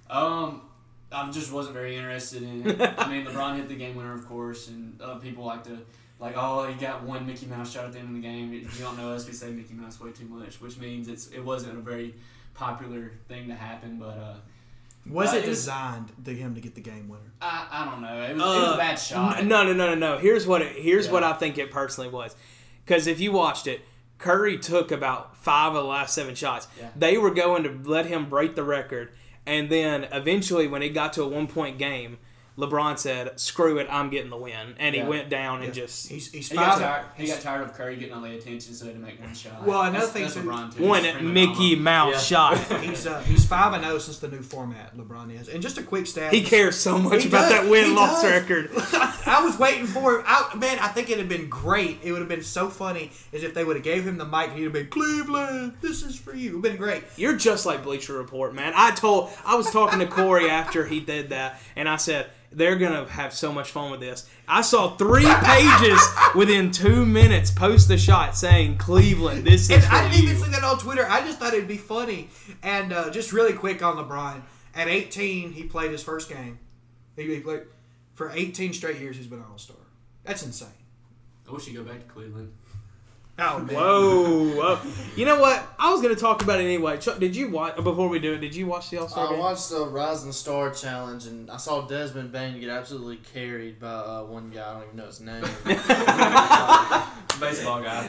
I just wasn't very interested in it. I mean, LeBron hit the game winner, of course, and people like to. Like, oh, he got one Mickey Mouse shot at the end of the game. If you don't know us, we say Mickey Mouse way too much, which means it wasn't a very popular thing to happen. But was it designed to him to get the game winner? I don't know. It was a bad shot. No. Here's what I think it personally was. Because if you watched it, Curry took about 5 of the last 7 shots. Yeah. They were going to let him break the record, and then eventually, when it got to a 1-point game, LeBron said, "Screw it, I'm getting the win," and he went down and just He's He 5. got tired of Curry getting all the attention, so he had to make one shot. Well, another That's- thing that's too- LeBron too. one He's prima Mickey donna. Mouse Yeah. shot. He's 5-0 since the new format. LeBron is, and just a quick stat. He cares so much He about does. that win He loss does. record. I was waiting for him. I think it'd have been great. It would have been so funny as if they would have gave him the mic. He'd have been Cleveland. This is for you. It'd been great. You're just like Bleacher Report, man. I was talking to Corey after he did that, and I said they're gonna have so much fun with this. I saw 3 pages within 2 minutes post the shot saying Cleveland. This is And for I didn't you. even see that on Twitter. I just thought it'd be funny. And just really quick on LeBron. At 18, he played his first game. He played for 18 straight years. He's been an All-Star. That's insane. I wish he'd go back to Cleveland. Oh man. Whoa. You know what? I was going to talk about it anyway. Chuck, did you watch, before we do it, did you watch the All-Star I game? watched the Rising Star Challenge, and I saw Desmond Bain get absolutely carried by one guy. I don't even know his name. Baseball guy.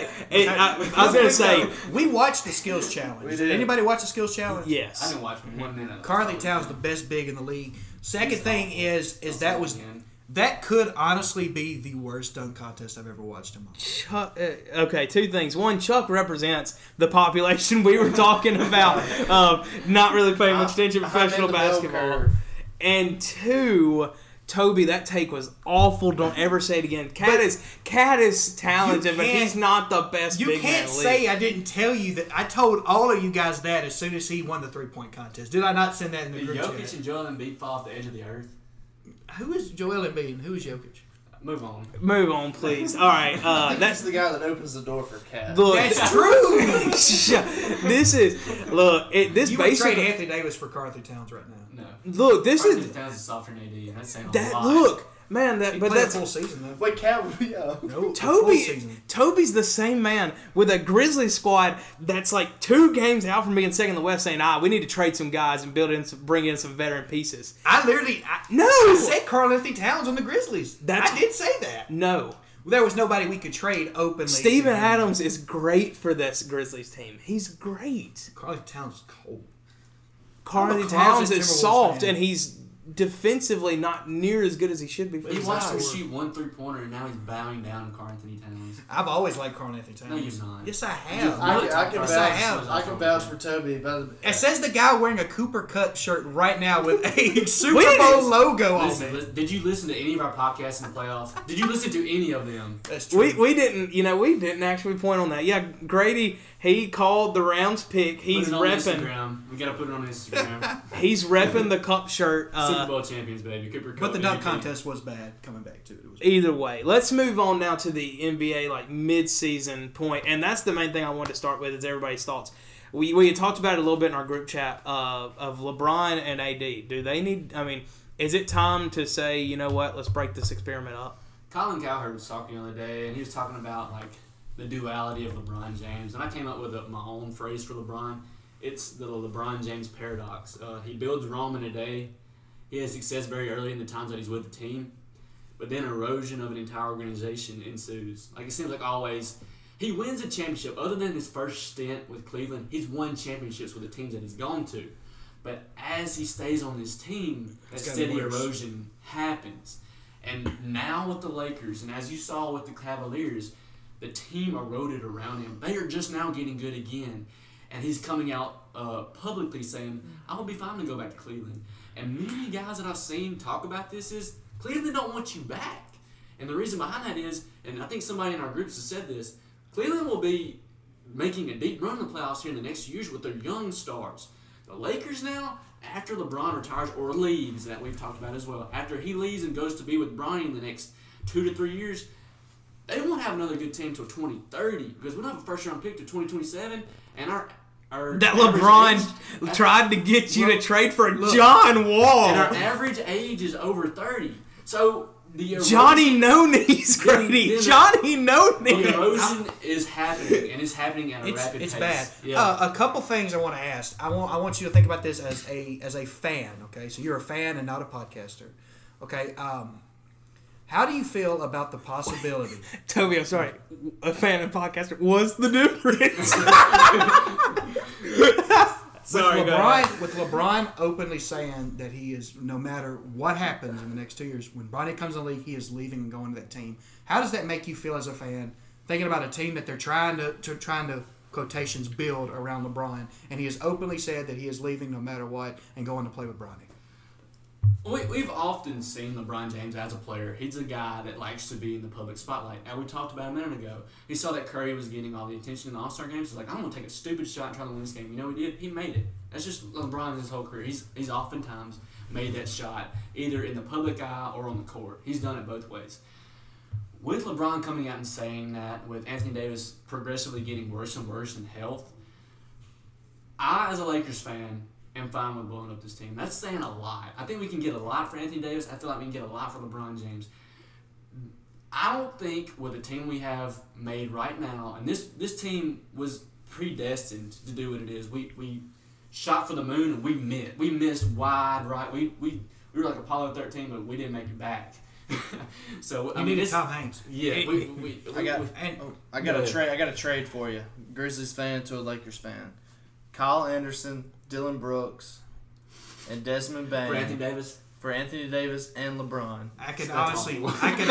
I was going to say, we watched the skills challenge. We Did did. anybody watch the skills challenge? I yes. didn't watch 1 minute. Carly Towns the best big in the league. Second He's thing awful. is that could honestly be the worst dunk contest I've ever watched in my life. Chuck, okay, 2 things. One, Chuck represents the population we were talking about not really paying much attention to professional I'm in the bell basketball. curve. And 2, Toby, that take was awful. Don't ever say it again. Cat is talented, but can't- he's not the best You big man can't in the say league. I didn't tell you that. I told all of you guys that as soon as he won the 3-point contest. Did I not send that in the Did group Jokic chat? and Joel Embiid fall off the edge of the earth? Who is Joel Embiid and who is Jokic? Move on. Move on, please. All right, That's that's the guy that opens the door for Cat. look. That's true. This is look. This You would trade basically Anthony Davis for Carly Towns right now. No. look. This Carson is Towns is softer than AD. And that's saying a that lot. look, man. That He but played that's a full season though. Wait, Cat would be No, a full Toby. season. Toby's the same man with a Grizzlies squad that's like 2 games out from being second in the West, saying, we need to trade some guys and bring in some veteran pieces." No! I said Karl Anthony Towns on the Grizzlies. That's- I did say that. No. There was nobody we could trade openly. Steven to him. Adams is great for this Grizzlies team. He's great. Karl Anthony Towns is cold. Carly closet Towns is Timberwolves soft, fan. and he's defensively not near as good as he should be for He his watched him size. shoot 1 3-pointer, and now he's bowing down to Karl Anthony Towns. I've always liked Karl Anthony Towns. No, you've not. Yes, I have. I can Yes, I have. vouch. I can vouch for Toby. It says the guy wearing a Cooper Cup shirt right now with a Super Wait, Bowl logo on Listen, it. did you listen to any of our podcasts in the playoffs? Did you listen to any of them? That's true. We didn't actually point on that. Yeah, Grady, he called the Rams pick. He's Put it on repping. Instagram. We gotta put it on Instagram. He's repping the cup shirt. Super Bowl champions, baby. Cooper Cup But the dunk MVP. contest was bad. Coming back to it, it was Either way, let's move on now to the NBA like mid-season point, and that's the main thing I wanted to start with is everybody's thoughts. We had talked about it a little bit in our group chat of LeBron and AD. Do they need? I mean, is it time to say, you know what? Let's break this experiment up. Colin Cowherd was talking the other day, and he was talking about like the duality of LeBron James, and I came up with my own phrase for LeBron. It's the LeBron James paradox. He builds Rome in a day. He has success very early in the times that he's with the team, but then erosion of an entire organization ensues. Like it seems like always, he wins a championship. Other than his first stint with Cleveland, he's won championships with the teams that he's gone to. But as he stays on this team, that It's gotten steady worse. erosion happens. And now with the Lakers, and as you saw with the Cavaliers, the team eroded around him. They are just now getting good again. And he's coming out publicly saying, I'm going to be fine to go back to Cleveland. And many guys that I've seen talk about this is, Cleveland don't want you back. And the reason behind that is, and I think somebody in our groups has said this, Cleveland will be making a deep run in the playoffs here in the next few years with their young stars. The Lakers now, after LeBron retires or leaves, that we've talked about as well, after he leaves and goes to be with Bronny in the next 2 to 3 years, they won't have another good team until 2030 because we don't have a first-round pick to 2027, and our That average LeBron age- tried to get you to Look, trade for look. John and our Wall. average age is over 30. So the erosion, Johnny No Knees, Grady. Then- Johnny No the Knees. erosion is happening, and it's happening at a rapid It's pace. bad. Yeah. A couple things I want to ask. I want you to think about this as a fan. Okay, so you're a fan and not a podcaster. Okay, how do you feel about the possibility? Toby, I'm sorry. A fan and podcaster. What's the difference? Sorry, go ahead. With LeBron openly saying that he is, no matter what happens in the next 2 years, when Bronny comes in the league, he is leaving and going to that team. How does that make you feel as a fan, thinking about a team that they're trying to quotations build around LeBron, and he has openly said that he is leaving no matter what and going to play with Bronny? We've often seen LeBron James as a player. He's a guy that likes to be in the public spotlight. And we talked about a minute ago. He saw that Curry was getting all the attention in the All-Star games. He's like, I'm going to take a stupid shot and try to win this game. You know what he did? He made it. That's just LeBron his whole career. He's oftentimes made that shot, either in the public eye or on the court. He's done it both ways. With LeBron coming out and saying that, with Anthony Davis progressively getting worse and worse in health, I, as a Lakers fan, am fine with blowing up this team. That's saying a lot. I think we can get a lot for Anthony Davis. I feel like we can get a lot for LeBron James. I don't think with the team we have made right now, and this team was predestined to do what it is. We shot for the moon and we missed. We missed wide right. We were like Apollo 13, but we didn't make it back. So I mean, it's Tom Hanks. Yeah, I got a trade for you, Grizzlies fan to a Lakers fan. Kyle Anderson, Dylan Brooks, and Desmond Bain for Anthony Davis and LeBron. That's horrible.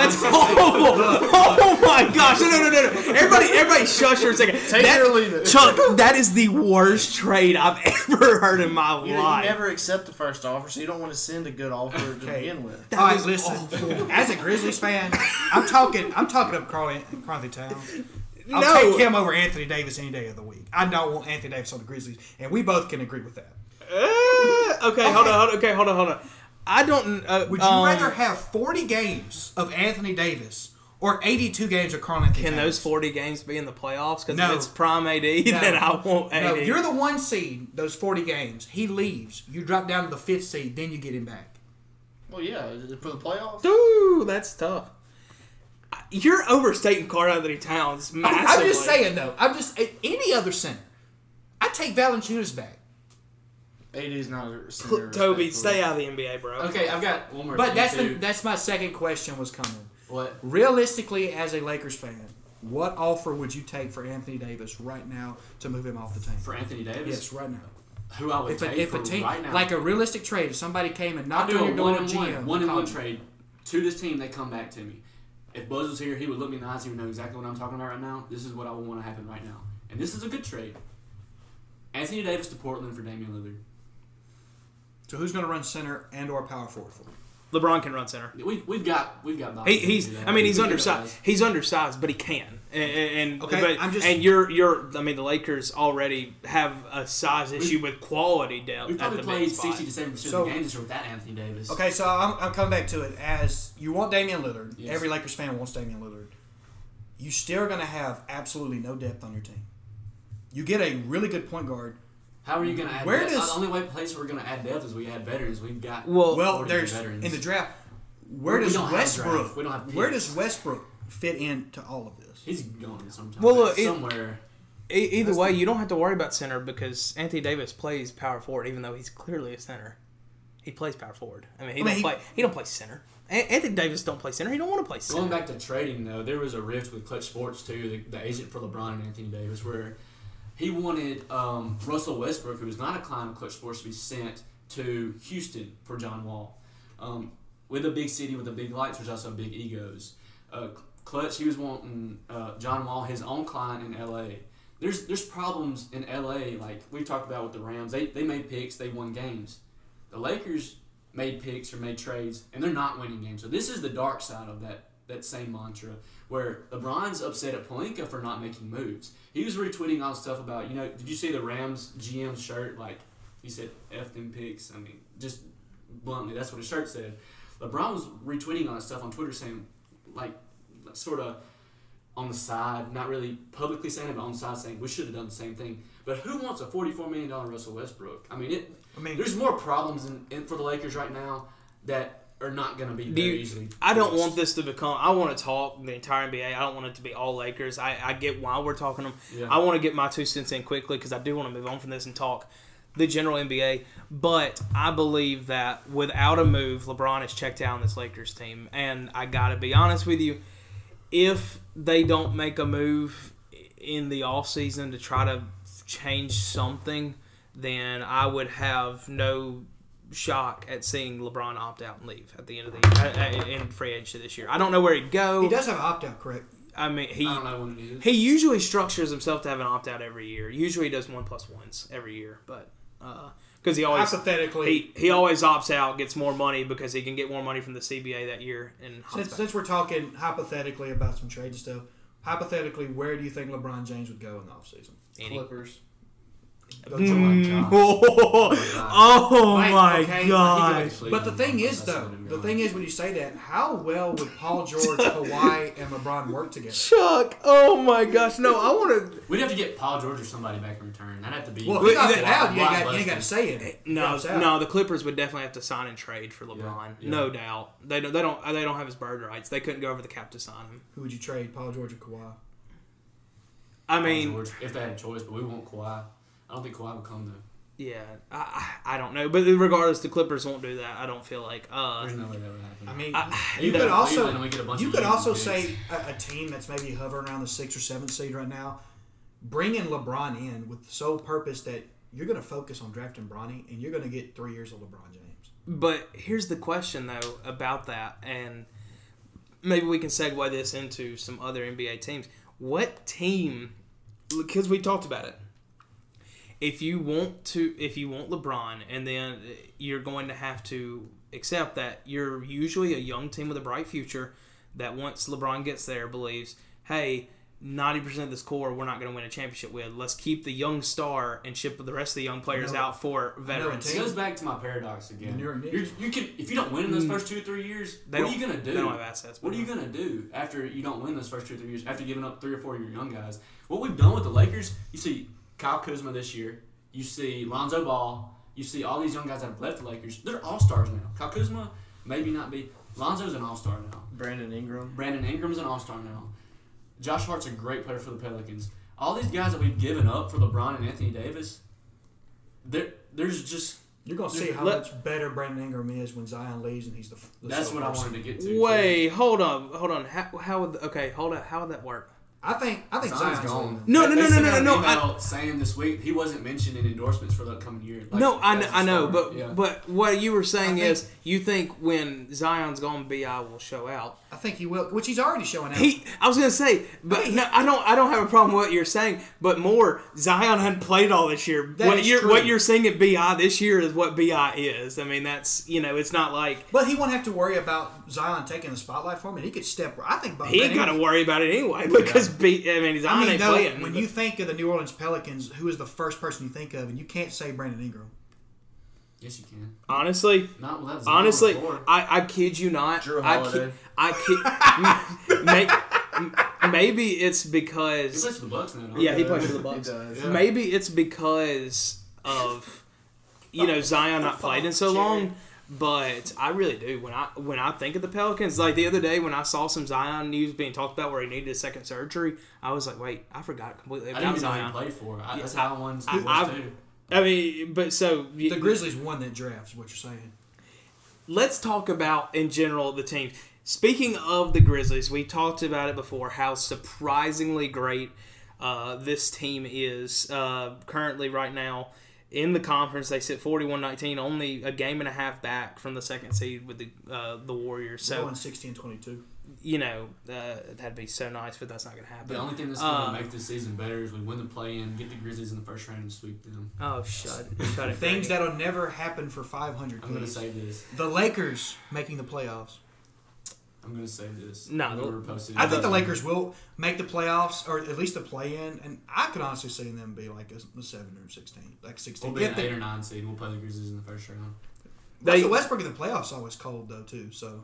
Oh my gosh! No! Everybody, shush for a second. Take it or leave it, Chuck. That is the worst trade I've ever heard in my life. You never accept the first offer, so you don't want to send a good offer to begin with. All right, listen. As a Grizzlies fan, I'm talking up Karl Anthony Towns. I'll take him over Anthony Davis any day of the week. I don't want Anthony Davis on the Grizzlies, and we both can agree with that. Okay, hold on. I don't. Would you rather have 40 games of Anthony Davis or 82 games of Karl Anthony Towns? Can those 40 games be in the playoffs? Because No. if it's prime AD, then I want AD. No, you're the 1 seed, those 40 games. He leaves. You drop down to the 5th seed, then you get him back. Well, yeah, for the playoffs. Dude, that's tough. You're overstating Karl Anthony Towns massively. I'm just saying, though. Any other center. I take Valanciunas back. AD's not a center. Toby, stay out of the NBA, bro. Okay, I've got one more. But thing that's my second question was coming. What? Realistically, as a Lakers fan, what offer would you take for Anthony Davis right now to move him off the team? For Anthony Davis? Yes, right now. Who I would take If for a team, right now? like a realistic trade, if somebody came and I'll knocked do on a your door, one-in-one trade to this team. They come back to me. If Buzz was here, he would look me in the eyes. He would know exactly what I'm talking about right now. This is what I would want to happen right now. And this is a good trade. Anthony Davis to Portland for Damian Lillard. So who's going to run center and or power forward for him? LeBron can run center. We've got. He's undersized. He's undersized, but he can. And okay, the Lakers already have a size issue with quality depth. We've probably at the played mid spot. 60 to 70% of the games without Anthony Davis. Okay, so I'm coming back to it. As you want Damian Lillard, yes. Every Lakers fan wants Damian Lillard. You still are going to have absolutely no depth on your team. You get a really good point guard. How are you going to add depth? The only place we're going to add depth is we add veterans. We've got there's veterans. In the draft. Where does Westbrook fit into all of this? He's going sometime. Well, look, somewhere. Either way, you don't have to worry about center because Anthony Davis plays power forward, even though he's clearly a center. He plays power forward. He don't play center. Anthony Davis don't play center. He don't want to play center. Going back to trading, though, there was a rift with Clutch Sports too, the agent for LeBron and Anthony Davis, where he wanted Russell Westbrook, who was not a client of Clutch Sports, to be sent to Houston for John Wall. With a big city with the big lights, there's also big egos. Clutch, he was wanting John Wall, his own client in L.A. There's problems in L.A. like we've talked about with the Rams. They made picks, they won games. The Lakers made picks or made trades, and they're not winning games. So this is the dark side of that same mantra, where LeBron's upset at Pelinka for not making moves. He was retweeting all stuff about, did you see the Rams GM shirt? Like, he said, F them picks. Just bluntly, that's what his shirt said. LeBron was retweeting all that stuff on Twitter saying, like, sort of on the side, not really publicly saying it, but on the side saying, we should have done the same thing. But who wants a $44 million Russell Westbrook? There's more problems for the Lakers right now that are not going to be very easily. I don't want this to become. I want to talk the entire NBA. I don't want it to be all Lakers. I get why we're talking them. Yeah. I want to get my 2 cents in quickly because I do want to move on from this and talk the general NBA. But I believe that without a move, LeBron has checked out on this Lakers team. And I got to be honest with you, if they don't make a move in the offseason to try to change something, then I would have no shock at seeing LeBron opt out and leave at the end of the year in free agency this year. I don't know where he'd go. He does have an opt-out, correct? I mean, I don't know when it is. he usually structures himself to have an opt out every year. Usually, he does 1+1s every year, but because he always Hypothetically, he always opts out, gets more money because he can get more money from the CBA that year. And since we're talking hypothetically about some trade stuff, hypothetically, where do you think LeBron James would go in the offseason? Clippers. Go Oh Wait, my okay, god! But the thing is, though, the thing is when you say that, how well would Paul George, Kawhi, and LeBron work together? Chuck, oh my gosh! No, I want to. We'd have to get Paul George or somebody back in return. That'd have to be. Well, if he got they- that out, you ain't got to say it. No, the Clippers would definitely have to sign and trade for LeBron, Yeah. no doubt. They don't have his bird rights. They couldn't go over the cap to sign him. Who would you trade, Paul George or Kawhi? I Paul mean, George, if they had a choice, but we want Kawhi. I don't think Kawhi would come though. yeah, I don't know, but regardless, the Clippers won't do that. I don't feel like. There's no way that would happen. I mean, you could also Cleveland and we get a bunch you of could young also kids. say a team that's maybe hovering around the 6th or 7th seed right now, bringing LeBron in with the sole purpose that you're going to focus on drafting Bronny and you're going to get 3 years of LeBron James. But here's the question though about that, and maybe we can segue this into some other NBA teams. What team? Because we talked about it. If you want LeBron, and then you're going to have to accept that you're usually a young team with a bright future that once LeBron gets there believes, hey, 90% of this core we're not going to win a championship with. Let's keep the young star and ship the rest of the young players out for veterans. It goes back to my paradox again. You're You can if you don't win in those first 2 or 3 years, what are you gonna do? They don't have assets. What are you gonna do after you don't win those first 2 or 3 years? After giving up 3 or 4 of your young guys, what we've done with the Lakers, you see Kyle Kuzma this year, you see Lonzo Ball, you see all these young guys that have left the Lakers. They're all stars now. Kyle Kuzma maybe not be. Lonzo's an all star now. Brandon Ingram. Brandon Ingram's an all star now. Josh Hart's a great player for the Pelicans. All these guys that we've given up for LeBron and Anthony Davis, there's just. You're going to see how much better Brandon Ingram is when Zion leaves and he's the That's sole what I person. wanted to get to. Wait, hold on. How would how would that work? I think Zion's Zion's gone. No. They sent out an email saying this week he wasn't mentioned in endorsements for the upcoming year. Like, No, that's I know, the but start. Yeah. but what you were saying I think- is you think when Zion's gone, Bi will show out. I think he will, which he's already showing out. I was gonna say, but no, I don't have a problem with what you're saying, but more Zion hadn't played all this year. That is true. What you're seeing at Bi this year is what Bi is. I mean, that's it's not like But he won't have to worry about Zion taking the spotlight for him, and he could step. I think he ain't got to worry about it anyway because Zion ain't playing. When you think of the New Orleans Pelicans, who is the first person you think of, and you can't say Brandon Ingram. Yes, you can. Honestly, Not without Zion honestly, before. I kid you not. Drew I Holiday. maybe it's He because plays for the Bucks now. Don't yeah, he? he plays for the He Bucks. does. Yeah. Maybe it's because of Zion not played in so long. But I really do when I think of the Pelicans. Like the other day when I saw some Zion news being talked about where he needed a second surgery, I was like, wait, I forgot completely I didn't about even know he Zion. played for. That's how I wanted to I've- too. I mean, but so The Grizzlies won that draft. Is what you're saying? let's talk about in general the teams. Speaking of the Grizzlies, we talked about it before how surprisingly great this team is currently right now in the conference. They sit 41-19, only a game and a half back from the second seed with the Warriors. So So won 60-22. that'd be so nice, but that's not going to happen. The only thing that's going to make this season better is we win the play-in, get the Grizzlies in the first round, and sweep them. Oh, shut it. Things that'll never happen for 500. I'm going to kids. say this. The Lakers making the playoffs. I'm going to say this. No, We were posted- I think the Lakers will make the playoffs, or at least the play-in, and I could honestly see them be like a 7 or 16, like 16. We'll be If an they- 8 or 9 seed. We'll play the Grizzlies in the first round. Russell Westbrook in the playoffs always cold though too. So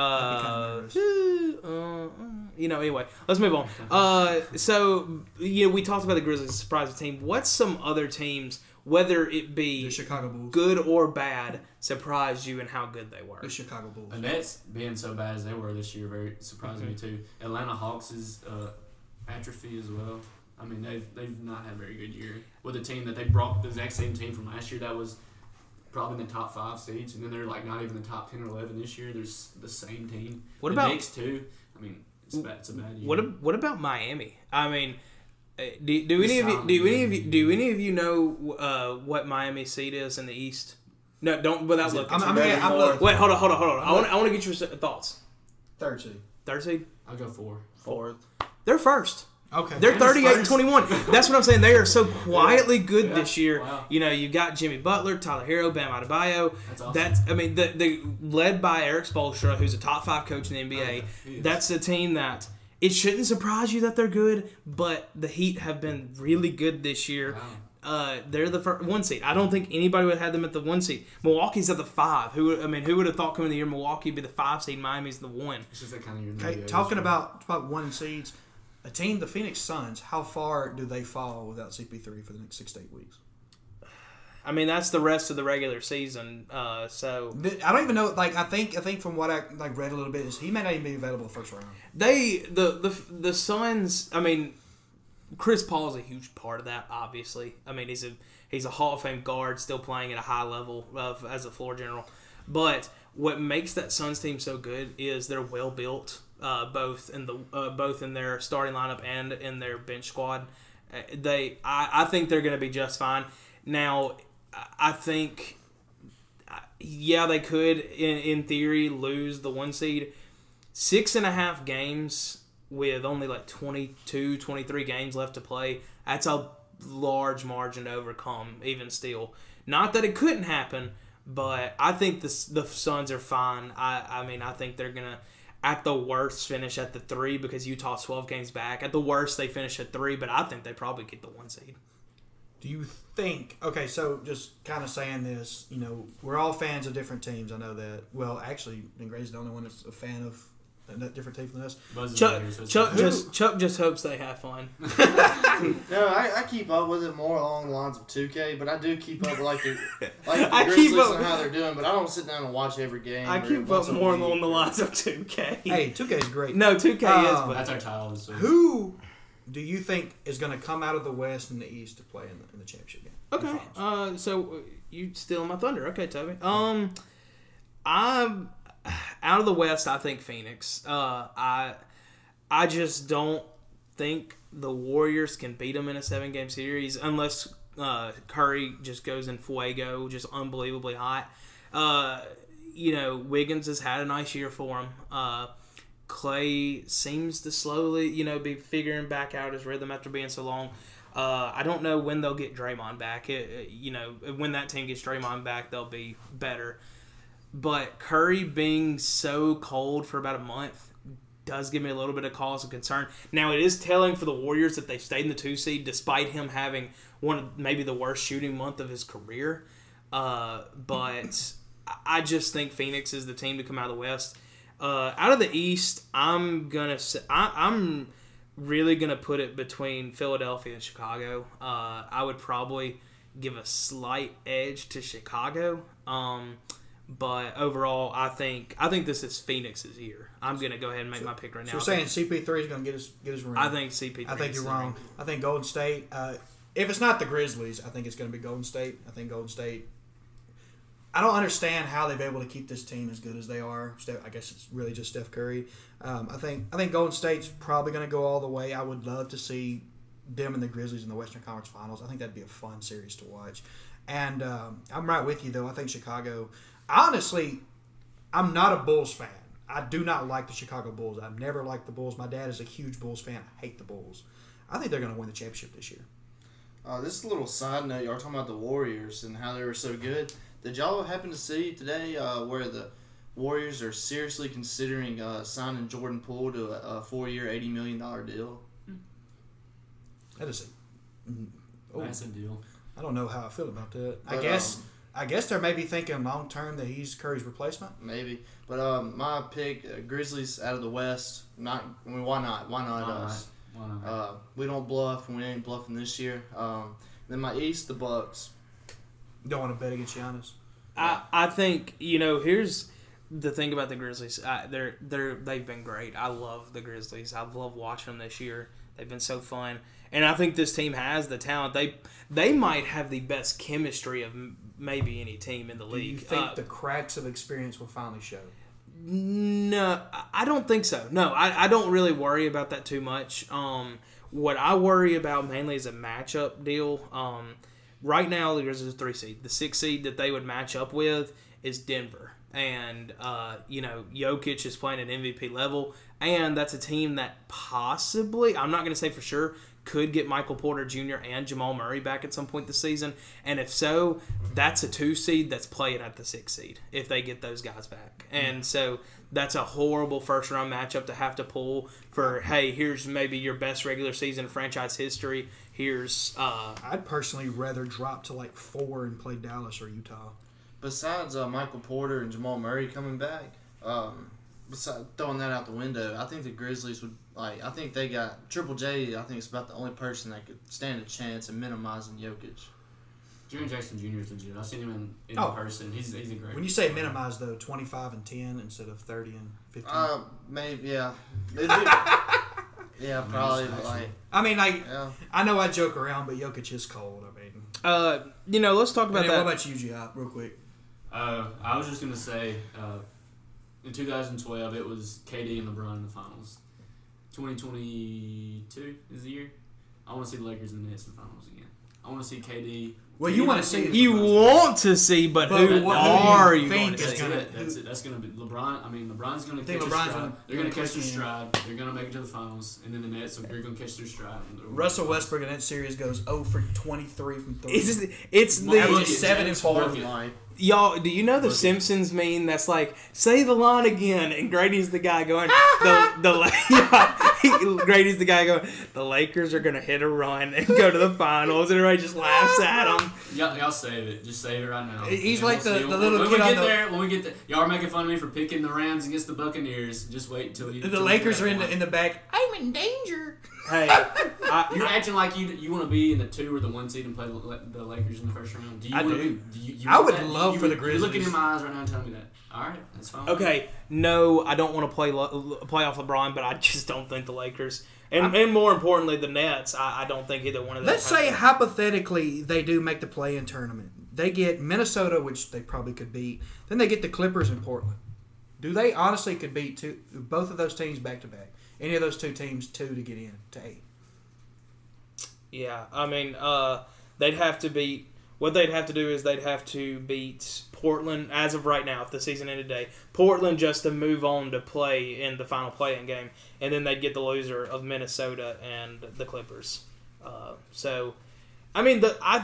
Anyway, let's move on. So we talked about the Grizzlies as a surprise team. What's some other teams, whether it be the Chicago Bulls, good or bad, surprised you in how good they were? the Chicago Bulls. The Nets being so bad as they were this year very surprised me too. Atlanta Hawks is atrophy as well. I mean they've not had a very good year with a team that they brought the exact same team from last year that was probably in the top 5 seeds, and then they're like not even the top 10 or 11 this year. There's the same team. What the about Knicks too? I mean it's a bad year. what about Miami? I mean, Do any of you know what Miami's seed is in the East? No, don't without looking. I'm looking. Wait, hold on. I want to get your thoughts. Third seed. Third seed? I'll go 4. Fourth. They're first. Okay. They're 38-21. That's what I'm saying. They are so quietly good Yeah. this year. Wow. You know, you got Jimmy Butler, Tyler Hero, Bam Adebayo. That's awesome. I mean, the led by Eric Spoelstra, who's a top 5 coach in the NBA. Okay, he is. That's a team that it shouldn't surprise you that they're good, but the Heat have been really good this year. Wow. They're the first 1 seed. I don't think anybody would have had them at the 1 seed. Milwaukee's at the 5. Who would have thought coming the year Milwaukee would be the 5 seed, Miami's the 1. It's just that kind of your Okay, talking about 1 seeds, a team, the Phoenix Suns, how far do they fall without CP3 for the next 6 to 8 weeks? I mean, that's the rest of the regular season. So I don't even know. Like I think from what I read a little bit is he may not even be available the first round. the Suns. I mean, Chris Paul is a huge part of that. Obviously, I mean he's a Hall of Fame guard, still playing at a high level as a floor general. But what makes that Suns team so good is they're well built, both in their starting lineup and in their bench squad. I think they're going to be just fine. Now, I think, yeah, they could, in theory, lose the 1 seed. 6.5 games with only like 22, 23 games left to play. That's a large margin to overcome, even still. Not that it couldn't happen, but I think the Suns are fine. I mean, I think they're going to, at the worst, finish at the 3 because Utah's 12 games back. At the worst, they finish at 3, but I think they probably get the 1 seed. Do you think? Okay, so just kind of saying this, you know, we're all fans of different teams. I know that. Well, actually, Gray's the only one that's a fan of a different team than us. Chuck just hopes they have fun. No, I keep up with it more along the lines of 2K, but I do keep up with the I Grizzlies keep up- and how they're doing, but I don't sit down and watch every game. I keep up more along the lines of 2K. Hey, 2K is great. No, 2K is, but That's our title this week. Who do you think is going to come out of the West and the East to play in the championship game? okay. So you stealing my thunder? Okay, Toby. I'm out of the West. I think Phoenix. I just don't think the Warriors can beat them in a 7-game series unless Curry just goes in fuego, just unbelievably hot. You know, Wiggins has had a nice year for him. Clay seems to slowly, be figuring back out his rhythm after being so long. I don't know when they'll get Draymond back. When that team gets Draymond back, they'll be better. But Curry being so cold for about a month does give me a little bit of cause of concern. Now, it is telling for the Warriors that they've stayed in the 2 seed despite him having one of maybe the worst shooting month of his career. But I just think Phoenix is the team to come out of the West. Out of the East, I'm really gonna put it between Philadelphia and Chicago. I would probably give a slight edge to Chicago. But overall, I think this is Phoenix's year. I'm gonna go ahead and make my pick right now. So you're saying CP3 is going to get his ring? I think CP3. I think you're wrong. I think Golden State. If it's not the Grizzlies, I think it's going to be Golden State. I think Golden State. I don't understand how they've been able to keep this team as good as they are. I guess it's really just Steph Curry. I think Golden State's probably going to go all the way. I would love to see them and the Grizzlies in the Western Conference Finals. I think that'd be a fun series to watch. And I'm right with you, though. I think Chicago. Honestly, I'm not a Bulls fan. I do not like the Chicago Bulls. I've never liked the Bulls. My dad is a huge Bulls fan. I hate the Bulls. I think they're going to win the championship this year. This is a little side note. Y'all were talking about the Warriors and how they were so good. Did y'all happen to see today where the Warriors are seriously considering signing Jordan Poole to a 4-year, $80 million deal? That is Massive deal. I don't know how I feel about that. But, I guess they're maybe thinking long term that he's Curry's replacement. Maybe. But my pick, Grizzlies out of the West. Why not? Why not us? Why not? We don't bluff, and we ain't bluffing this year. Then my East, the Bucks. You don't want to bet against Giannis. I think here's the thing about the Grizzlies. They've been great. I love the Grizzlies. I've loved watching them this year. They've been so fun, and I think this team has the talent. They might have the best chemistry of maybe any team in the league. Do you think the cracks of experience will finally show? No, I don't think so. No, I don't really worry about that too much. what I worry about mainly is a matchup deal. Right now, there's a 3 seed. The 6 seed that they would match up with is Denver. And, Jokic is playing at MVP level. And that's a team that possibly, I'm not going to say for sure, could get Michael Porter Jr. and Jamal Murray back at some point this season. And if so, that's a 2 seed that's playing at the 6 seed if they get those guys back. And so that's a horrible first-round matchup to have to pull for, hey, here's maybe your best regular season in franchise history. Here's... I'd personally rather drop to like 4 and play Dallas or Utah. Besides Michael Porter and Jamal Murray coming back, besides throwing that out the window, I think the Grizzlies would I think they got Triple J. I think it's about the only person that could stand a chance in minimizing Jokic. Jaren Jackson Jr. is legit. I've seen him in person. He's a great. When you say minimize though, 25 and 10 instead of 30 and 15. Maybe yeah. Yeah, probably. Yeah. I know I joke around, but Jokic is cold. let's talk about that. What about you, G-Hop, real quick? I was just gonna say, in 2012 it was KD and LeBron in the finals. 2022 is the year. I want to see the Lakers and the Nets in the finals again. I want to see KD. Well, you want to see. You want to see, but who are you going to see? That's it. That's going to be LeBron. I mean, LeBron's going to catch their stride. They're going to catch their stride. They're going to make it to the finals, and then the Nets are going to catch their stride. Russell Westbrook in that series goes 0 for 23 from 3. It's the 7 and 4. Y'all, do you know the Simpsons meme that's like, say the line again, and Grady's the guy going, Grady's the guy going, the Lakers are going to hit a run and go to the finals, and everybody just laughs at him. Y'all save it. Just save it right now. He's like the little kid on the... When we get there, y'all are making fun of me for picking the Rams against the Buccaneers. Just wait until you... The Lakers are in the back. I'm in danger. Hey, you're acting like you want to be in the 2 or the 1 seed and play the Lakers in the first round. Do you? I want do. To be, I would love for the Grizzlies. You're looking in my eyes right now and telling me that. All right, that's fine. Okay, no, I don't want to play off LeBron, but I just don't think the Lakers and more importantly the Nets. I don't think either one of them. Let's say hypothetically they do make the play-in tournament. They get Minnesota, which they probably could beat. Then they get the Clippers in Portland. Do they honestly could beat both of those teams back to back? Any of those 2 teams to get in to 8? Yeah, I mean, they'd have to beat. What they'd have to do is they'd have to beat Portland as of right now. If the season ended today, Portland just to move on to play in the final play-in game, and then they'd get the loser of Minnesota and the Clippers. So, I mean,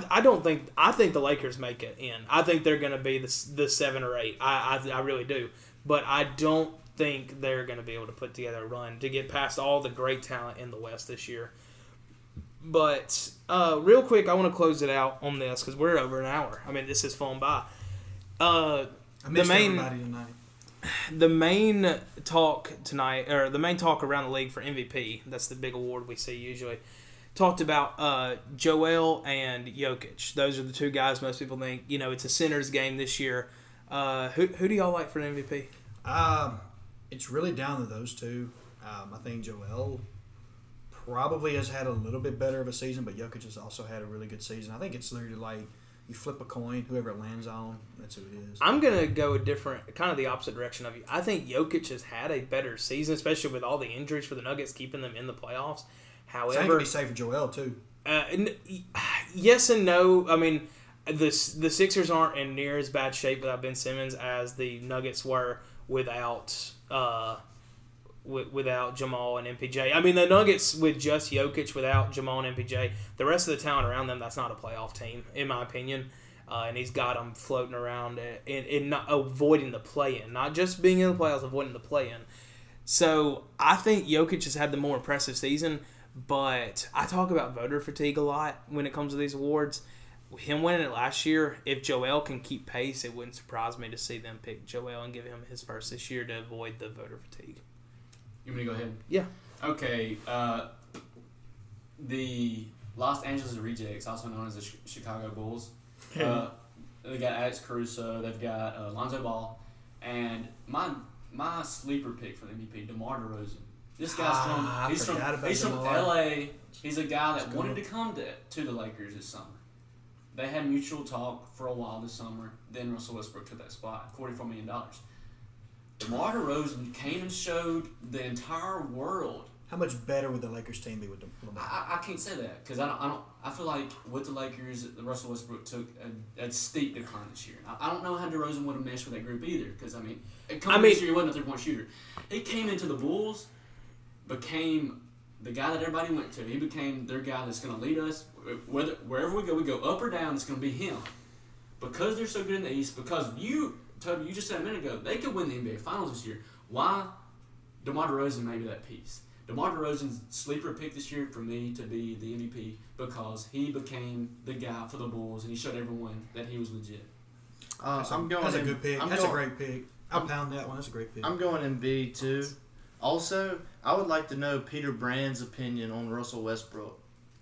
I think the Lakers make it in. I think they're going to be the 7 or 8. I really do, but I don't think they're going to be able to put together a run to get past all the great talent in the West this year. But real quick, I want to close it out on this because we're over an hour. I mean, this has flown by. I missed everybody tonight. The main talk tonight, or the main talk around the league for MVP, that's the big award we see usually, talked about Joel and Jokic. Those are the 2 guys most people think, it's a sinner's game this year. Who do y'all like for an MVP? It's really down to those 2. I think Joel probably has had a little bit better of a season, but Jokic has also had a really good season. I think it's literally like you flip a coin, whoever it lands on, that's who it is. I'm going to go kind of the opposite direction of you. I think Jokic has had a better season, especially with all the injuries for the Nuggets, keeping them in the playoffs. However, same could be safe for Joel, too. Yes and no. I mean, the Sixers aren't in near as bad shape without Ben Simmons as the Nuggets were without Jamal and MPJ. I mean, the Nuggets with just Jokic without Jamal and MPJ, the rest of the talent around them, that's not a playoff team, in my opinion. And he's got them floating around and not avoiding the play-in. Not just being in the playoffs, avoiding the play-in. So I think Jokic has had the more impressive season, but I talk about voter fatigue a lot when it comes to these awards. Him winning it last year, if Joel can keep pace, it wouldn't surprise me to see them pick Joel and give him his first this year to avoid the voter fatigue. You want me to go ahead? Yeah. Okay. The Los Angeles Rejects, also known as the Chicago Bulls. They got Alex Caruso. They've got Lonzo Ball, and my sleeper pick for the MVP, DeMar DeRozan. This guy's he's from LA. He's a guy that wanted to come to the Lakers this summer. They had mutual talk for a while this summer. Then Russell Westbrook took that spot, $44 million. DeMar DeRozan came and showed the entire world How much better would the Lakers team be with LeBron? I can't say that because I feel like with the Lakers, Russell Westbrook took a steep decline this year. I don't know how DeRozan would have meshed with that group either because coming this year he wasn't a 3-point shooter. He came into the Bulls, became the guy that everybody went to. He became their guy that's going to lead us. Wherever we go up or down, it's going to be him. Because they're so good in the East, because Toby, you just said a minute ago, they could win the NBA Finals this year. Why? DeMar DeRozan may be that piece. DeMar DeRozan's sleeper pick this year for me to be the MVP because he became the guy for the Bulls and he showed everyone that he was legit. That's a good pick. That's a great pick. I'll pound that one. That's a great pick. I'm going Embiid too. Also, I would like to know Peter Brand's opinion on Russell Westbrook,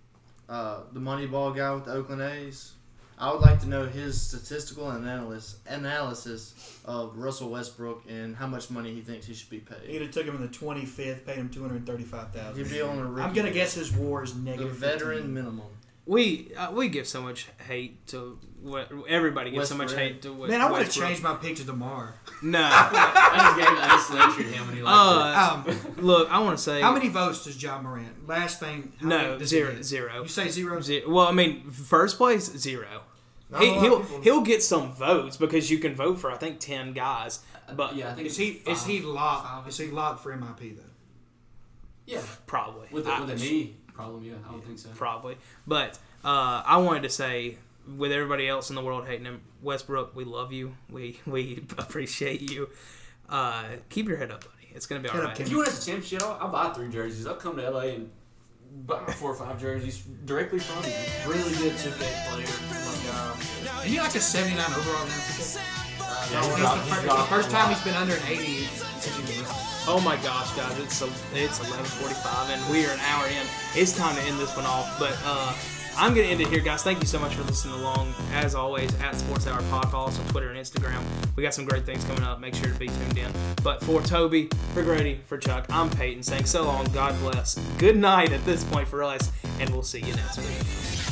the Moneyball guy with the Oakland A's. I would like to know his statistical analysis of Russell Westbrook and how much money he thinks he should be paid. He'd have took him in the 25th, paid him $235,000. He'd be on a rookie. I'm gonna guess his WAR is The negative. veteran 15. minimum. We give so much hate to what everybody gives so much Westbrook. hate to what. Man, I want to Westbrook. change my pick to DeMar. No. I just lectured him when he liked it. Look, I want to say How many votes does John Morant? Last thing. How many no does he get? zero. You say zero? Well, I mean, first place 0. Not a lot of people. He'll get some votes because you can vote for I think 10 guys. But Yeah, I think Is he locked? five. Is he locked for MIP though? Yeah. probably With a knee problem, yeah, I don't think so. probably. But I wanted to say, with everybody else in the world hating him, Westbrook, we love you. We appreciate you. Keep your head up, buddy. It's gonna be all Head up, right. Kim. If you want us to championship, I'll buy 3 jerseys. I'll come to LA and buy 4 or 5 jerseys directly from you. Really good 2K player. And you like a 79 overall now? Yeah, It's the first time he's been under an 80 since he was rookie. Oh my gosh, guys! It's 11:45 and we are an hour in. It's time to end this one off. But I'm gonna end it here, guys. Thank you so much for listening along. As always, at Sports Hour Pod, follow us on Twitter and Instagram. We got some great things coming up. Make sure to be tuned in. But for Toby, for Grady, for Chuck, I'm Peyton saying so long. God bless. Good night at this point for us, and we'll see you next week.